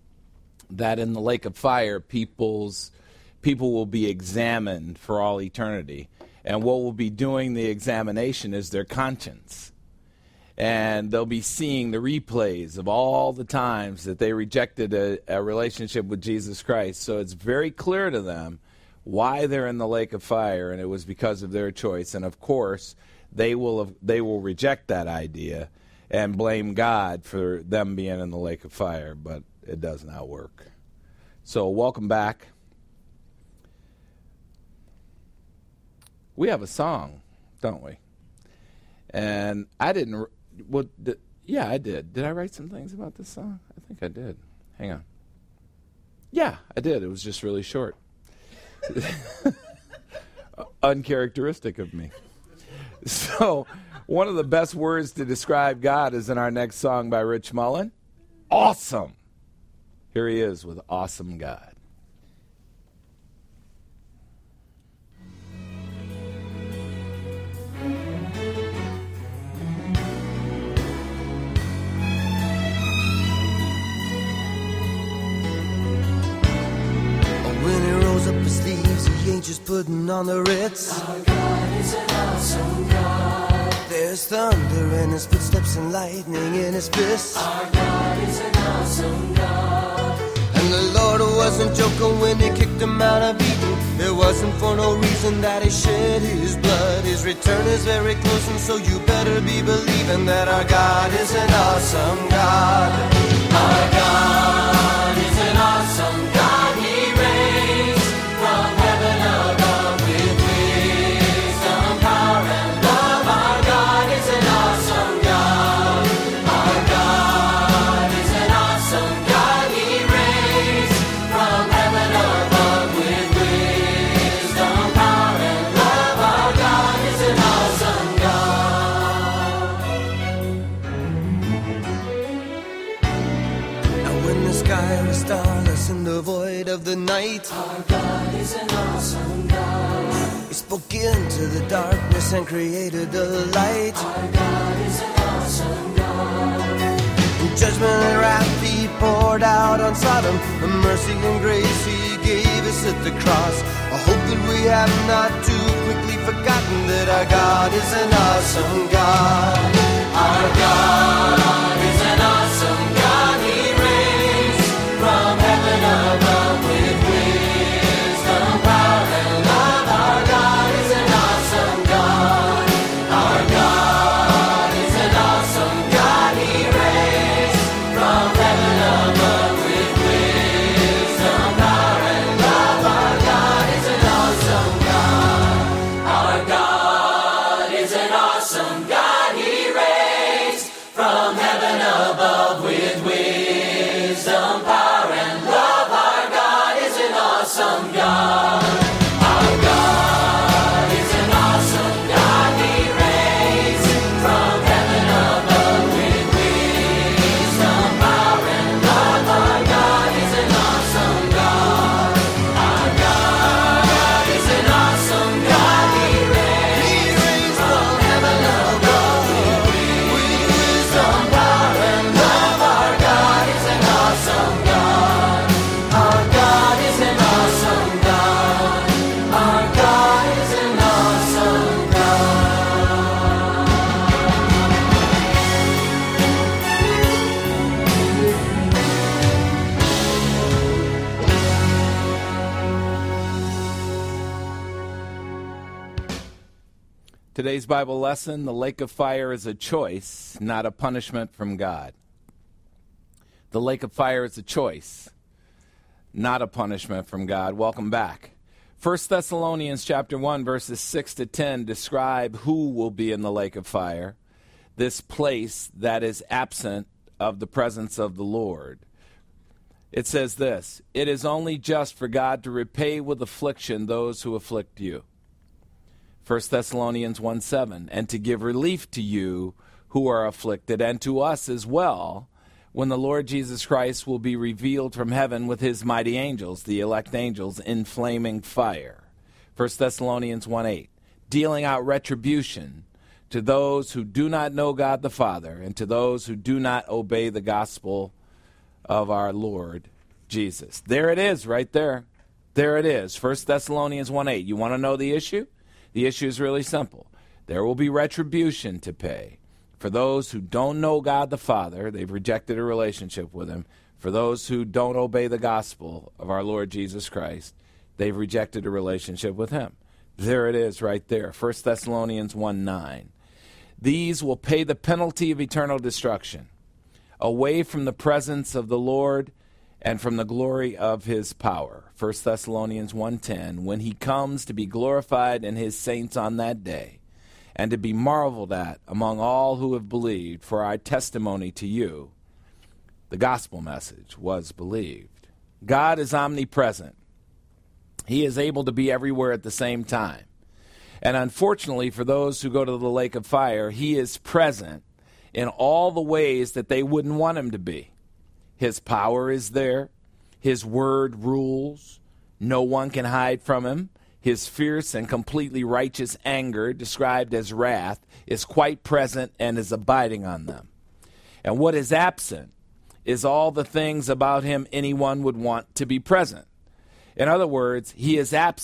that in the lake of fire, people will be examined for all eternity. And what will be doing the examination is their conscience. And they'll be seeing the replays of all the times that they rejected a relationship with Jesus Christ. So it's very clear to them why they're in the lake of fire, and it was because of their choice. And of course, they will reject that idea and blame God for them being in the lake of fire, but it does not work. So welcome back. We have a song, don't we? And I didn't. Yeah, I did. Did I write some things about this song? I think I did. Hang on. Yeah, I did. It was just really short. Uncharacteristic of me. So, one of the best words to describe God is in our next song by Rich Mullen. Awesome. Here he is with Awesome God. is putting on the Ritz. Our God is an awesome God. There's thunder in his footsteps and lightning in his fists. Our God is an awesome God. And the Lord wasn't joking when he kicked him out of Eden. It wasn't for no reason that he shed his blood. His return is very close, and so you better be believing that our God is an awesome God. Our God is an awesome God. He reigns from heaven above with wisdom, power, and love. Our God is an awesome God. Our God is an awesome God. He reigns from heaven above with wisdom, power, and love. Our God is an awesome God. Now when the sky was starless in the void of the night, Our God is an awesome God. he spoke into the darkness and created the light. Our God is an awesome God. In judgment and wrath he poured out on Sodom. The mercy and grace he gave us at the cross. I hope that we have not too quickly forgotten that our God is an awesome God. Our God is an awesome God. He reigns from heaven above with wisdom, power, and love. Our God is an awesome God. Our God is an awesome God. He reigns from heaven above with wisdom, power, and love. Our God is an awesome God. Our God is an awesome God. He reigns from heaven above with wisdom, power, and love. Our God is an awesome God. Our God is an awesome God. He reigns from heaven above with wisdom, power, and love. Our God is an awesome God. Our God is an awesome God. He reigns from heaven above with wisdom, power, and love. Our God is an awesome God. Our God is an awesome God. Our God is an awesome God. Today's Bible lesson, the lake of fire is a choice, not a punishment from God. The lake of fire is a choice, not a punishment from God. Welcome back. 1 Thessalonians chapter 1, verses 6 to 10 describe who will be in the lake of fire, this place that is absent of the presence of the Lord. It says this, "It is only just for God to repay with affliction those who afflict you." 1 Thessalonians 1:7, "And to give relief to you who are afflicted, and to us as well, when the Lord Jesus Christ will be revealed from heaven with his mighty angels," the elect angels, "in flaming fire." 1 Thessalonians 1:8, "Dealing out retribution to those who do not know God the Father, and to those who do not obey the gospel of our Lord Jesus." There it is, right there. There it is, 1 Thessalonians 1:8. You want to know the issue? The issue is really simple. There will be retribution to pay. For those who don't know God the Father, they've rejected a relationship with him. For those who don't obey the gospel of our Lord Jesus Christ, they've rejected a relationship with him. There it is right there, 1 Thessalonians 1:9. "These will pay the penalty of eternal destruction, away from the presence of the Lord and from the glory of his power." 1 Thessalonians 1:10, "When he comes to be glorified in his saints on that day, and to be marveled at among all who have believed, for our testimony to you, the gospel message, was believed." God is omnipresent. He is able to be everywhere at the same time. And unfortunately, for those who go to the lake of fire, he is present in all the ways that they wouldn't want him to be. His power is there. His word rules. No one can hide from him. His fierce and completely righteous anger, described as wrath, is quite present and is abiding on them. And what is absent is all the things about him anyone would want to be present. In other words, he is absent,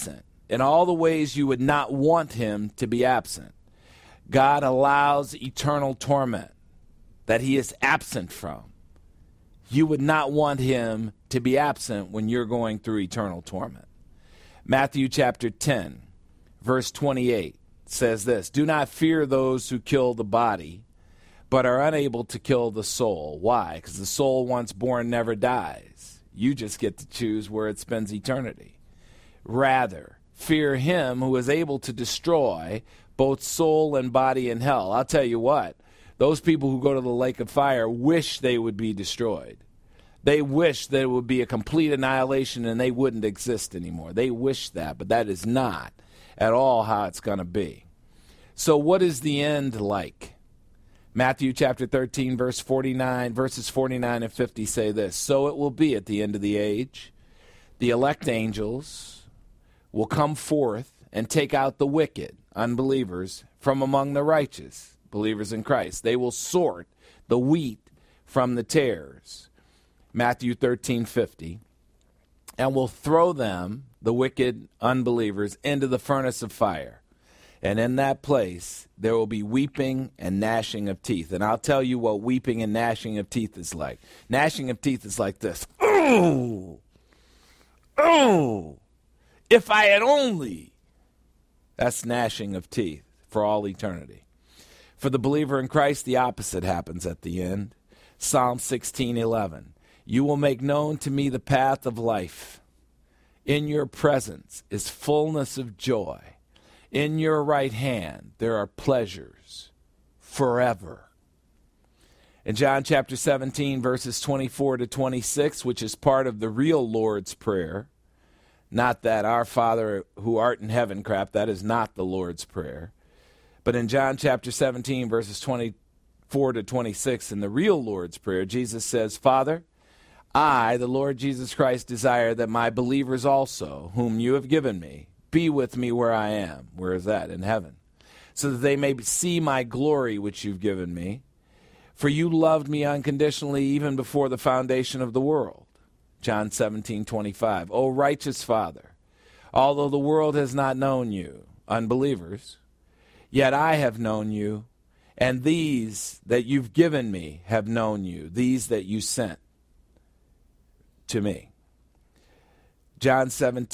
in all the ways you would not want him to be absent. God allows eternal torment that he is absent from. You would not want him to be absent when you're going through eternal torment. Matthew chapter 10, verse 28 says this, "Do not fear those who kill the body, but are unable to kill the soul." Why? Because the soul once born never dies. You just get to choose where it spends eternity. Rather, fear him who is able to destroy both soul and body in hell. I'll tell you what, those people who go to the lake of fire wish they would be destroyed. They wish that it would be a complete annihilation and they wouldn't exist anymore. They wish that, but that is not at all how it's going to be. So what is the end like? Matthew chapter 13, verses 49 and 50 say this, "So it will be at the end of the age. The elect angels will come forth and take out the wicked, unbelievers, from among the righteous, believers in Christ. They will sort the wheat from the tares." Matthew 13:50, "And will throw them, the wicked unbelievers, into the furnace of fire. And in that place there will be weeping and gnashing of teeth." And I'll tell you what weeping and gnashing of teeth is like. Gnashing of teeth is like this. Oh, if I had only. That's gnashing of teeth for all eternity. For the believer in Christ, the opposite happens at the end. Psalm 16:11. "You will make known to me the path of life. In your presence is fullness of joy. In your right hand there are pleasures forever." In John chapter 17, verses 24 to 26, which is part of the real Lord's Prayer, not that "Our Father who art in heaven" crap, that is not the Lord's Prayer. But in John chapter 17, verses 24 to 26, in the real Lord's Prayer, Jesus says, "Father, I, the Lord Jesus Christ, desire that my believers also, whom you have given me, be with me where I am." Where is that? In heaven. "So that they may see my glory which you've given me. For you loved me unconditionally even before the foundation of the world." John 17:25. "O righteous Father, although the world has not known you," unbelievers, "yet I have known you, and these that you've given me have known you, these that you sent to me." John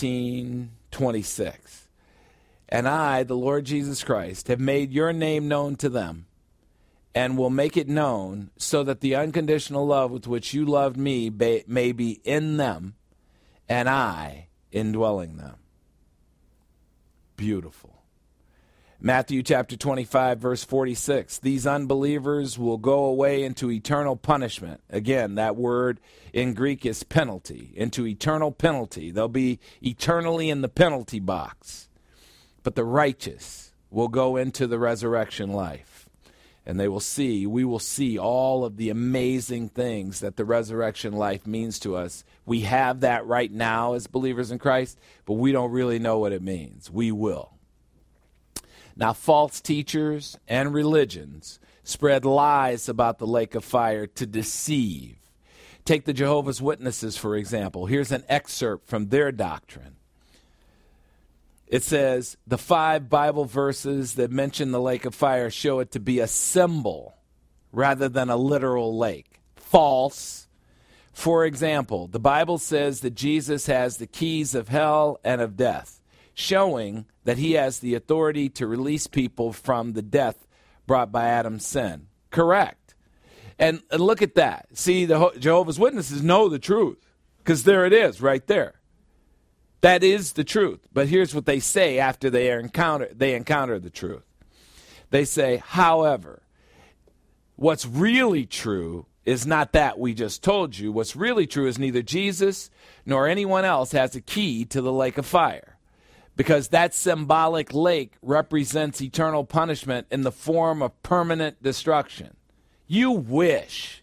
17:26. "And I, the Lord Jesus Christ, have made your name known to them, and will make it known, so that the unconditional love with which you loved me may be in them, and I indwelling them." Beautiful. Matthew chapter 25, verse 46. "These unbelievers will go away into eternal punishment." Again, that word in Greek is penalty, into eternal penalty. They'll be eternally in the penalty box. "But the righteous will go into the resurrection life." And we will see all of the amazing things that the resurrection life means to us. We have that right now as believers in Christ, but we don't really know what it means. We will. Now, false teachers and religions spread lies about the lake of fire to deceive. Take the Jehovah's Witnesses, for example. Here's an excerpt from their doctrine. It says, "The 5 Bible verses that mention the lake of fire show it to be a symbol rather than a literal lake." False. For example, the Bible says that Jesus has the keys of hell and of death, showing that he has the authority to release people from the death brought by Adam's sin. Correct. And look at that. See, the Jehovah's Witnesses know the truth, because there it is right there. That is the truth. But here's what they say after they encounter the truth. They say, "However, what's really true is not that we just told you. What's really true is neither Jesus nor anyone else has a key to the lake of fire, because that symbolic lake represents eternal punishment in the form of permanent destruction." You wish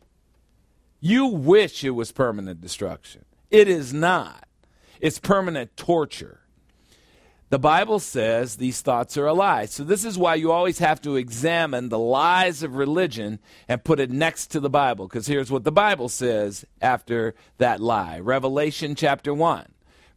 it was permanent destruction. It is not. It's permanent torture. The Bible says these thoughts are a lie. So this is why you always have to examine the lies of religion and put it next to the Bible, because here's what the Bible says after that lie. Revelation chapter 1.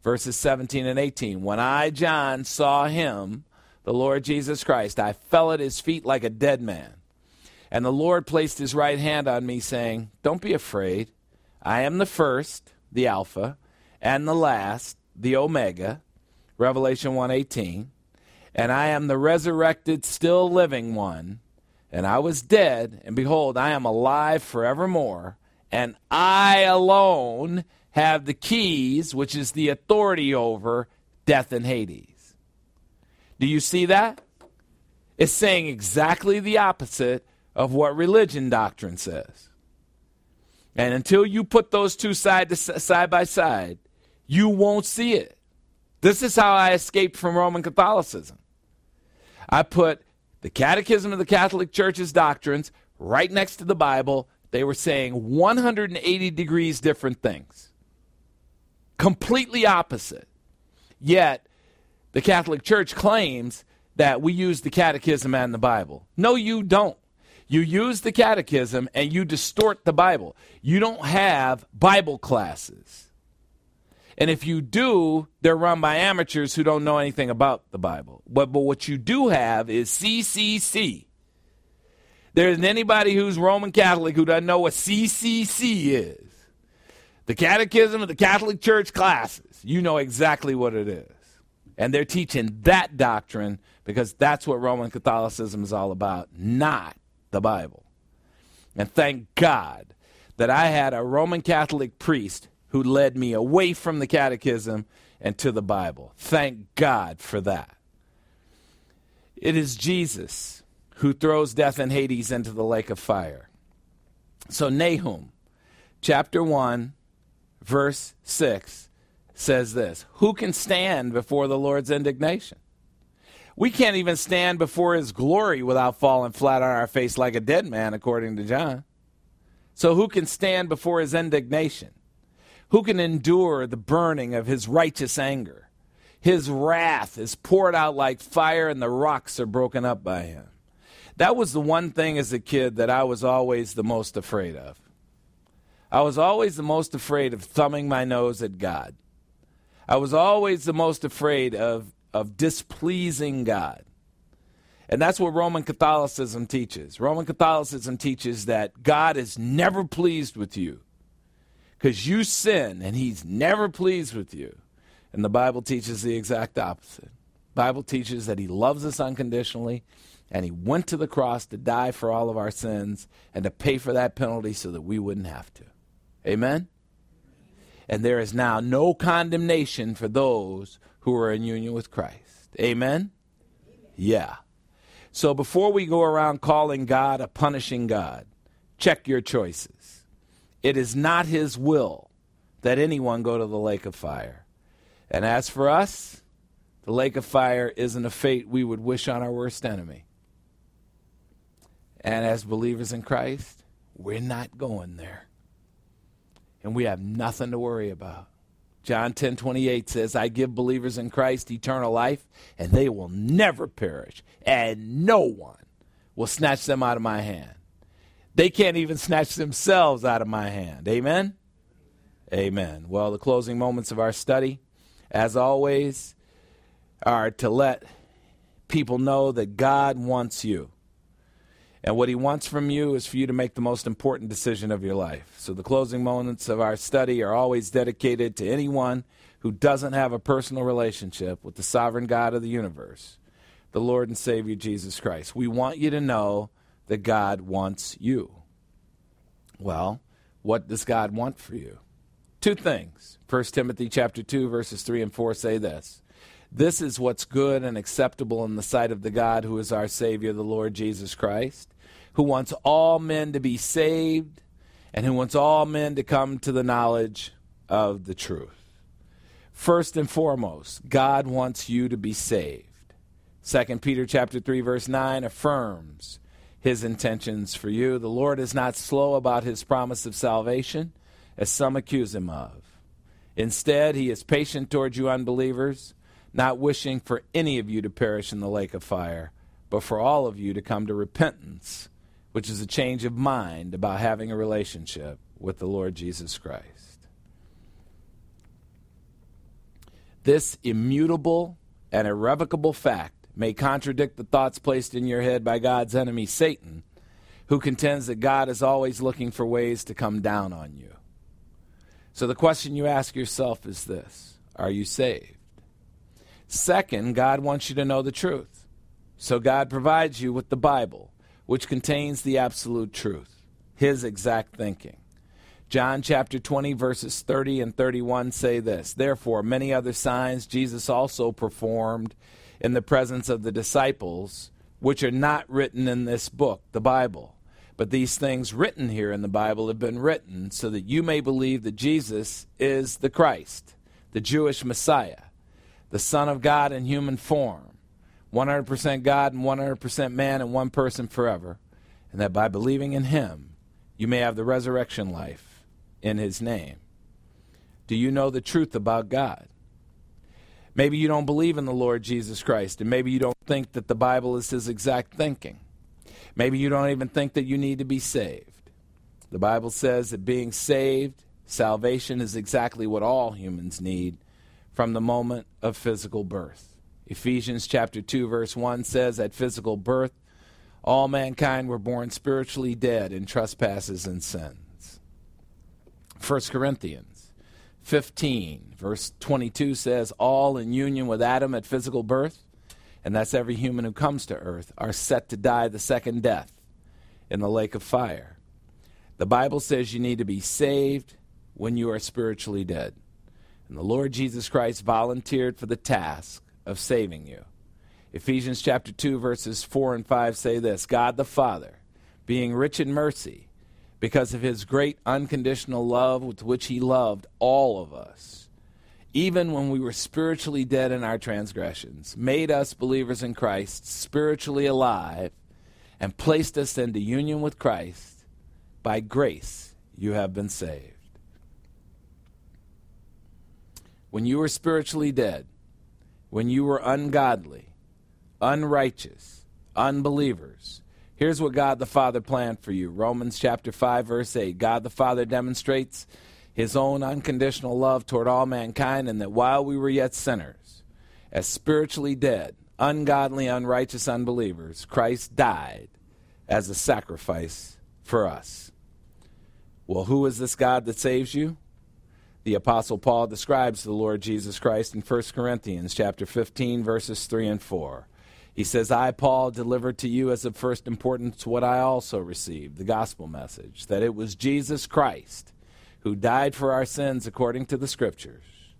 Verses 17 and 18. When I, John, saw him, the Lord Jesus Christ, I fell at his feet like a dead man. And the Lord placed his right hand on me, saying, don't be afraid. I am the first, the Alpha, and the last, the Omega, Revelation 1:18. And I am the resurrected, still living one. And I was dead, and behold, I am alive forevermore. And I alone have the keys, which is the authority over death and Hades. Do you see that? It's saying exactly the opposite of what religion doctrine says. And until you put those two side by side, you won't see it. This is how I escaped from Roman Catholicism. I put the Catechism of the Catholic Church's doctrines right next to the Bible. They were saying 180 degrees different things. Completely opposite. Yet, the Catholic Church claims that we use the Catechism and the Bible. No, you don't. You use the Catechism and you distort the Bible. You don't have Bible classes. And if you do, they're run by amateurs who don't know anything about the Bible. But what you do have is CCC. There isn't anybody who's Roman Catholic who doesn't know what CCC is. The Catechism of the Catholic Church classes. You know exactly what it is. And they're teaching that doctrine because that's what Roman Catholicism is all about, not the Bible. And thank God that I had a Roman Catholic priest who led me away from the Catechism and to the Bible. Thank God for that. It is Jesus who throws death and Hades into the lake of fire. So Nahum, chapter 1, verse 6, says this: who can stand before the Lord's indignation? We can't even stand before his glory without falling flat on our face like a dead man, according to John. So who can stand before his indignation? Who can endure the burning of his righteous anger? His wrath is poured out like fire, and the rocks are broken up by him. That was the one thing as a kid that I was always the most afraid of. I was always the most afraid of thumbing my nose at God. I was always the most afraid of displeasing God. And that's what Roman Catholicism teaches. Roman Catholicism teaches that God is never pleased with you because you sin and he's never pleased with you. And the Bible teaches the exact opposite. The Bible teaches that he loves us unconditionally and he went to the cross to die for all of our sins and to pay for that penalty so that we wouldn't have to. Amen? And there is now no condemnation for those who are in union with Christ. Amen? Yeah. So before we go around calling God a punishing God, check your choices. It is not his will that anyone go to the lake of fire. And as for us, the lake of fire isn't a fate we would wish on our worst enemy. And as believers in Christ, we're not going there. And we have nothing to worry about. John 10:28 says, I give believers in Christ eternal life, and they will never perish, and no one will snatch them out of my hand. They can't even snatch themselves out of my hand. Amen? Amen. Well, the closing moments of our study, as always, are to let people know that God wants you. And what he wants from you is for you to make the most important decision of your life. So the closing moments of our study are always dedicated to anyone who doesn't have a personal relationship with the sovereign God of the universe, the Lord and Savior Jesus Christ. We want you to know that God wants you. Well, what does God want for you? Two things. 1 Timothy chapter 2, verses 3 and 4 say this: this is what's good and acceptable in the sight of the God who is our Savior, the Lord Jesus Christ, who wants all men to be saved and who wants all men to come to the knowledge of the truth. First and foremost, God wants you to be saved. 2 Peter chapter 3, verse 9 affirms his intentions for you. The Lord is not slow about his promise of salvation, as some accuse him of. Instead, he is patient towards you unbelievers, not wishing for any of you to perish in the lake of fire, but for all of you to come to repentance, which is a change of mind about having a relationship with the Lord Jesus Christ. This immutable and irrevocable fact may contradict the thoughts placed in your head by God's enemy, Satan, who contends that God is always looking for ways to come down on you. So the question you ask yourself is this: are you saved? Second, God wants you to know the truth. So God provides you with the Bible, which contains the absolute truth, his exact thinking. John chapter 20, verses 30 and 31 say this: Therefore, many other signs Jesus also performed in the presence of the disciples, which are not written in this book, the Bible. But these things written here in the Bible have been written so that you may believe that Jesus is the Christ, the Jewish Messiah, the Son of God in human form, 100% God and 100% man and one person forever, and that by believing in him, you may have the resurrection life in his name. Do you know the truth about God? Maybe you don't believe in the Lord Jesus Christ, and maybe you don't think that the Bible is his exact thinking. Maybe you don't even think that you need to be saved. The Bible says that being saved, salvation, is exactly what all humans need from the moment of physical birth. Ephesians chapter 2, verse 1 says, at physical birth, all mankind were born spiritually dead in trespasses and sins. 1 Corinthians 15, verse 22 says, all in union with Adam at physical birth, and that's every human who comes to earth, are set to die the second death in the lake of fire. The Bible says you need to be saved when you are spiritually dead. And the Lord Jesus Christ volunteered for the task of saving you. Ephesians chapter 2, verses 4 and 5 say this: God the Father, being rich in mercy, because of his great unconditional love with which he loved all of us, even when we were spiritually dead in our transgressions, made us believers in Christ, spiritually alive, and placed us into union with Christ. By grace you have been saved. When you were spiritually dead, when you were ungodly, unrighteous, unbelievers, here's what God the Father planned for you. Romans chapter 5, verse 8. God the Father demonstrates his own unconditional love toward all mankind, and that while we were yet sinners, as spiritually dead, ungodly, unrighteous unbelievers, Christ died as a sacrifice for us. Well, who is this God that saves you? The Apostle Paul describes the Lord Jesus Christ in 1 Corinthians chapter 15, verses 3 and 4. He says, I, Paul, delivered to you as of first importance what I also received, the gospel message, that it was Jesus Christ who died for our sins according to the Scriptures,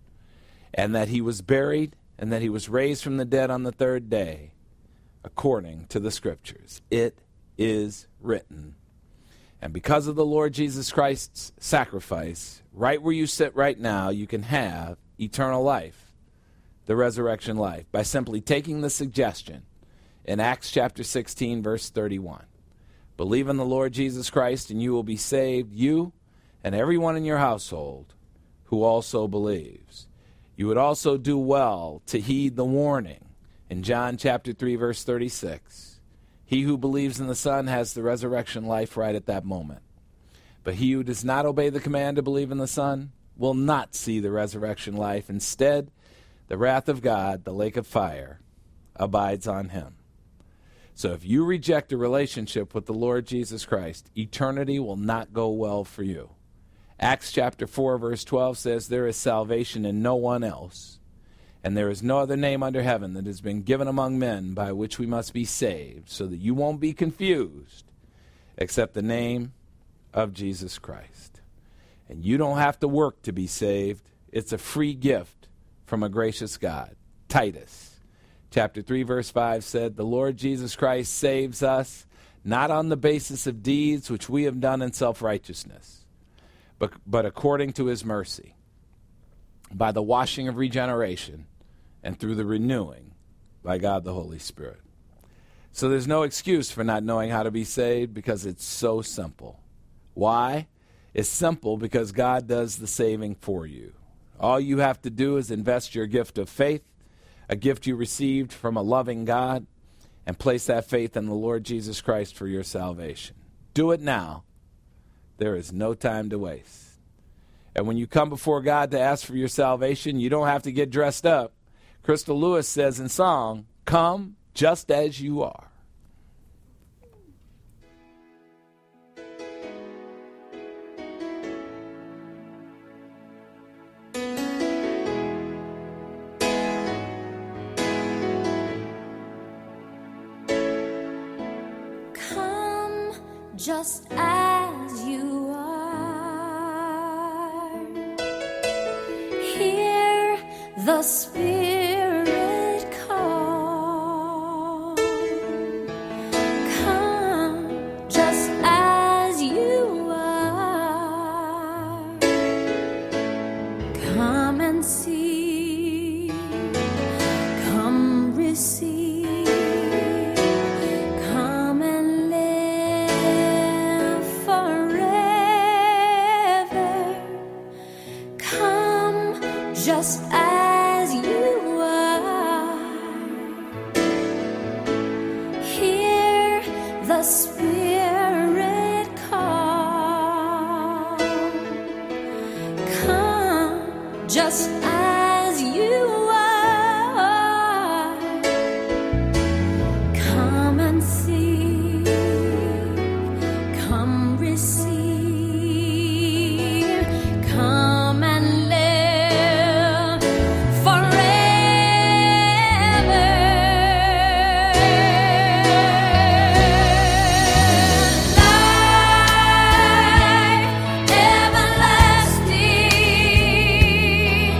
and that he was buried, and that he was raised from the dead on the third day, according to the Scriptures. It is written. And because of the Lord Jesus Christ's sacrifice, right where you sit right now, you can have eternal life, the resurrection life, by simply taking the suggestion in Acts chapter 16, verse 31. Believe in the Lord Jesus Christ, and you will be saved, you and everyone in your household who also believes. You would also do well to heed the warning in John chapter 3, verse 36. He who believes in the Son has the resurrection life right at that moment. But he who does not obey the command to believe in the Son will not see the resurrection life. Instead, the wrath of God, the lake of fire, abides on him. So if you reject a relationship with the Lord Jesus Christ, eternity will not go well for you. Acts chapter 4, verse 12 says, there is salvation in no one else, and there is no other name under heaven that has been given among men by which we must be saved, so that you won't be confused, except the name of Jesus Christ. And you don't have to work to be saved. It's a free gift from a gracious God. Titus chapter 3, verse 5 said, the Lord Jesus Christ saves us, not on the basis of deeds which we have done in self-righteousness, but according to his mercy, by the washing of regeneration, and through the renewing by God the Holy Spirit. So there's no excuse for not knowing how to be saved, because it's so simple. Why? It's simple because God does the saving for you. All you have to do is invest your gift of faith, a gift you received from a loving God, and place that faith in the Lord Jesus Christ for your salvation. Do it now. There is no time to waste. And when you come before God to ask for your salvation, you don't have to get dressed up. Crystal Lewis says in song, "Come just as you are." Come just as you are. Hear the Spirit call. Come just as you are. Come and see. Come receive. Come and live forever. Come just as you are. Hear the Spirit call. Come just as you are. Come and see. Come receive. Come and live forever. Life everlasting.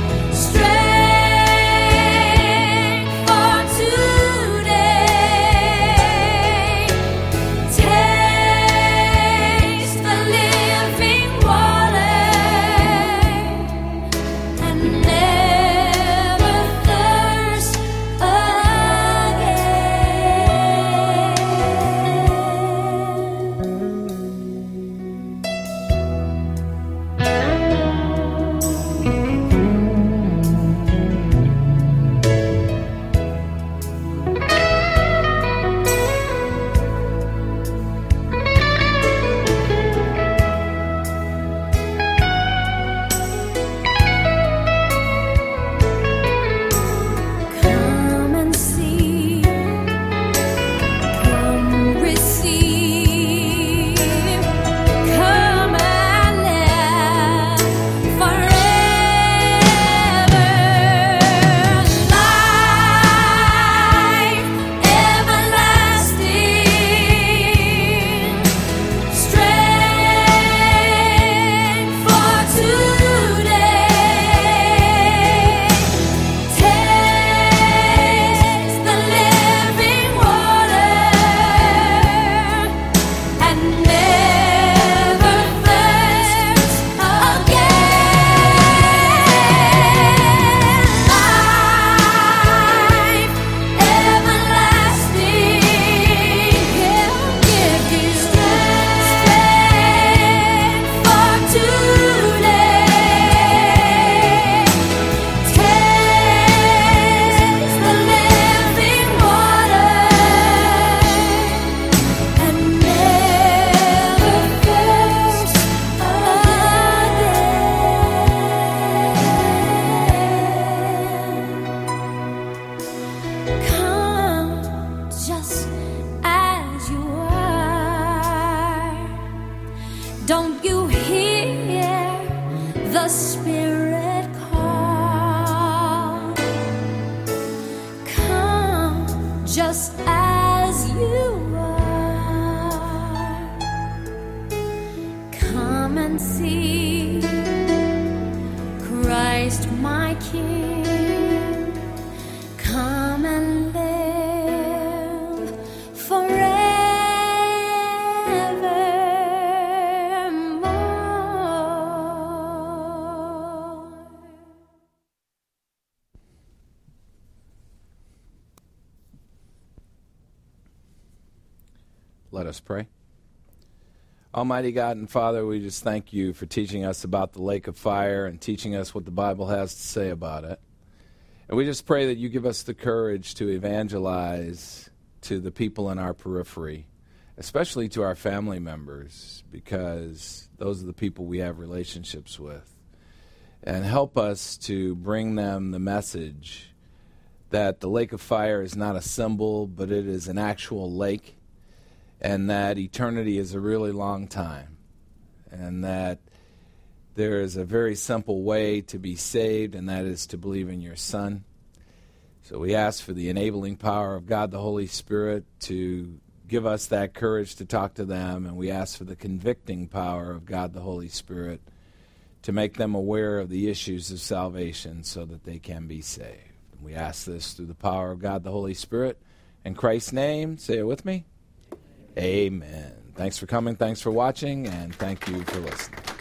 Strength for today. Taste the living water and never thirst Come and see. Come receive. Come and live forever. Life everlasting. Strength for today. Taste the living water and never thirst again. Life everlasting. He'll give you strength for today. Taste the living water and never thirst again. Come just as you are. Don't you hear the Spirit call? Come just as you are. Come and see Christ my King. Come and live forevermore. Let us pray. Almighty God and Father, we just thank you for teaching us about the lake of fire and teaching us what the Bible has to say about it. And we just pray that you give us the courage to evangelize to the people in our periphery especially to our family members, because those are the people we have relationships with. And help us to bring them the message that the lake of fire is not a symbol, but it is an actual lake, and that eternity is a really long time, and that there is a very simple way to be saved, and that is to believe in your Son. So we ask for the enabling power of God the Holy Spirit to give us that courage to talk to them, and we ask for the convicting power of God the Holy Spirit to make them aware of the issues of salvation so that they can be saved. And we ask this through the power of God the Holy Spirit. In Christ's name, say it with me. Amen. Thanks for coming, thanks for watching, and thank you for listening.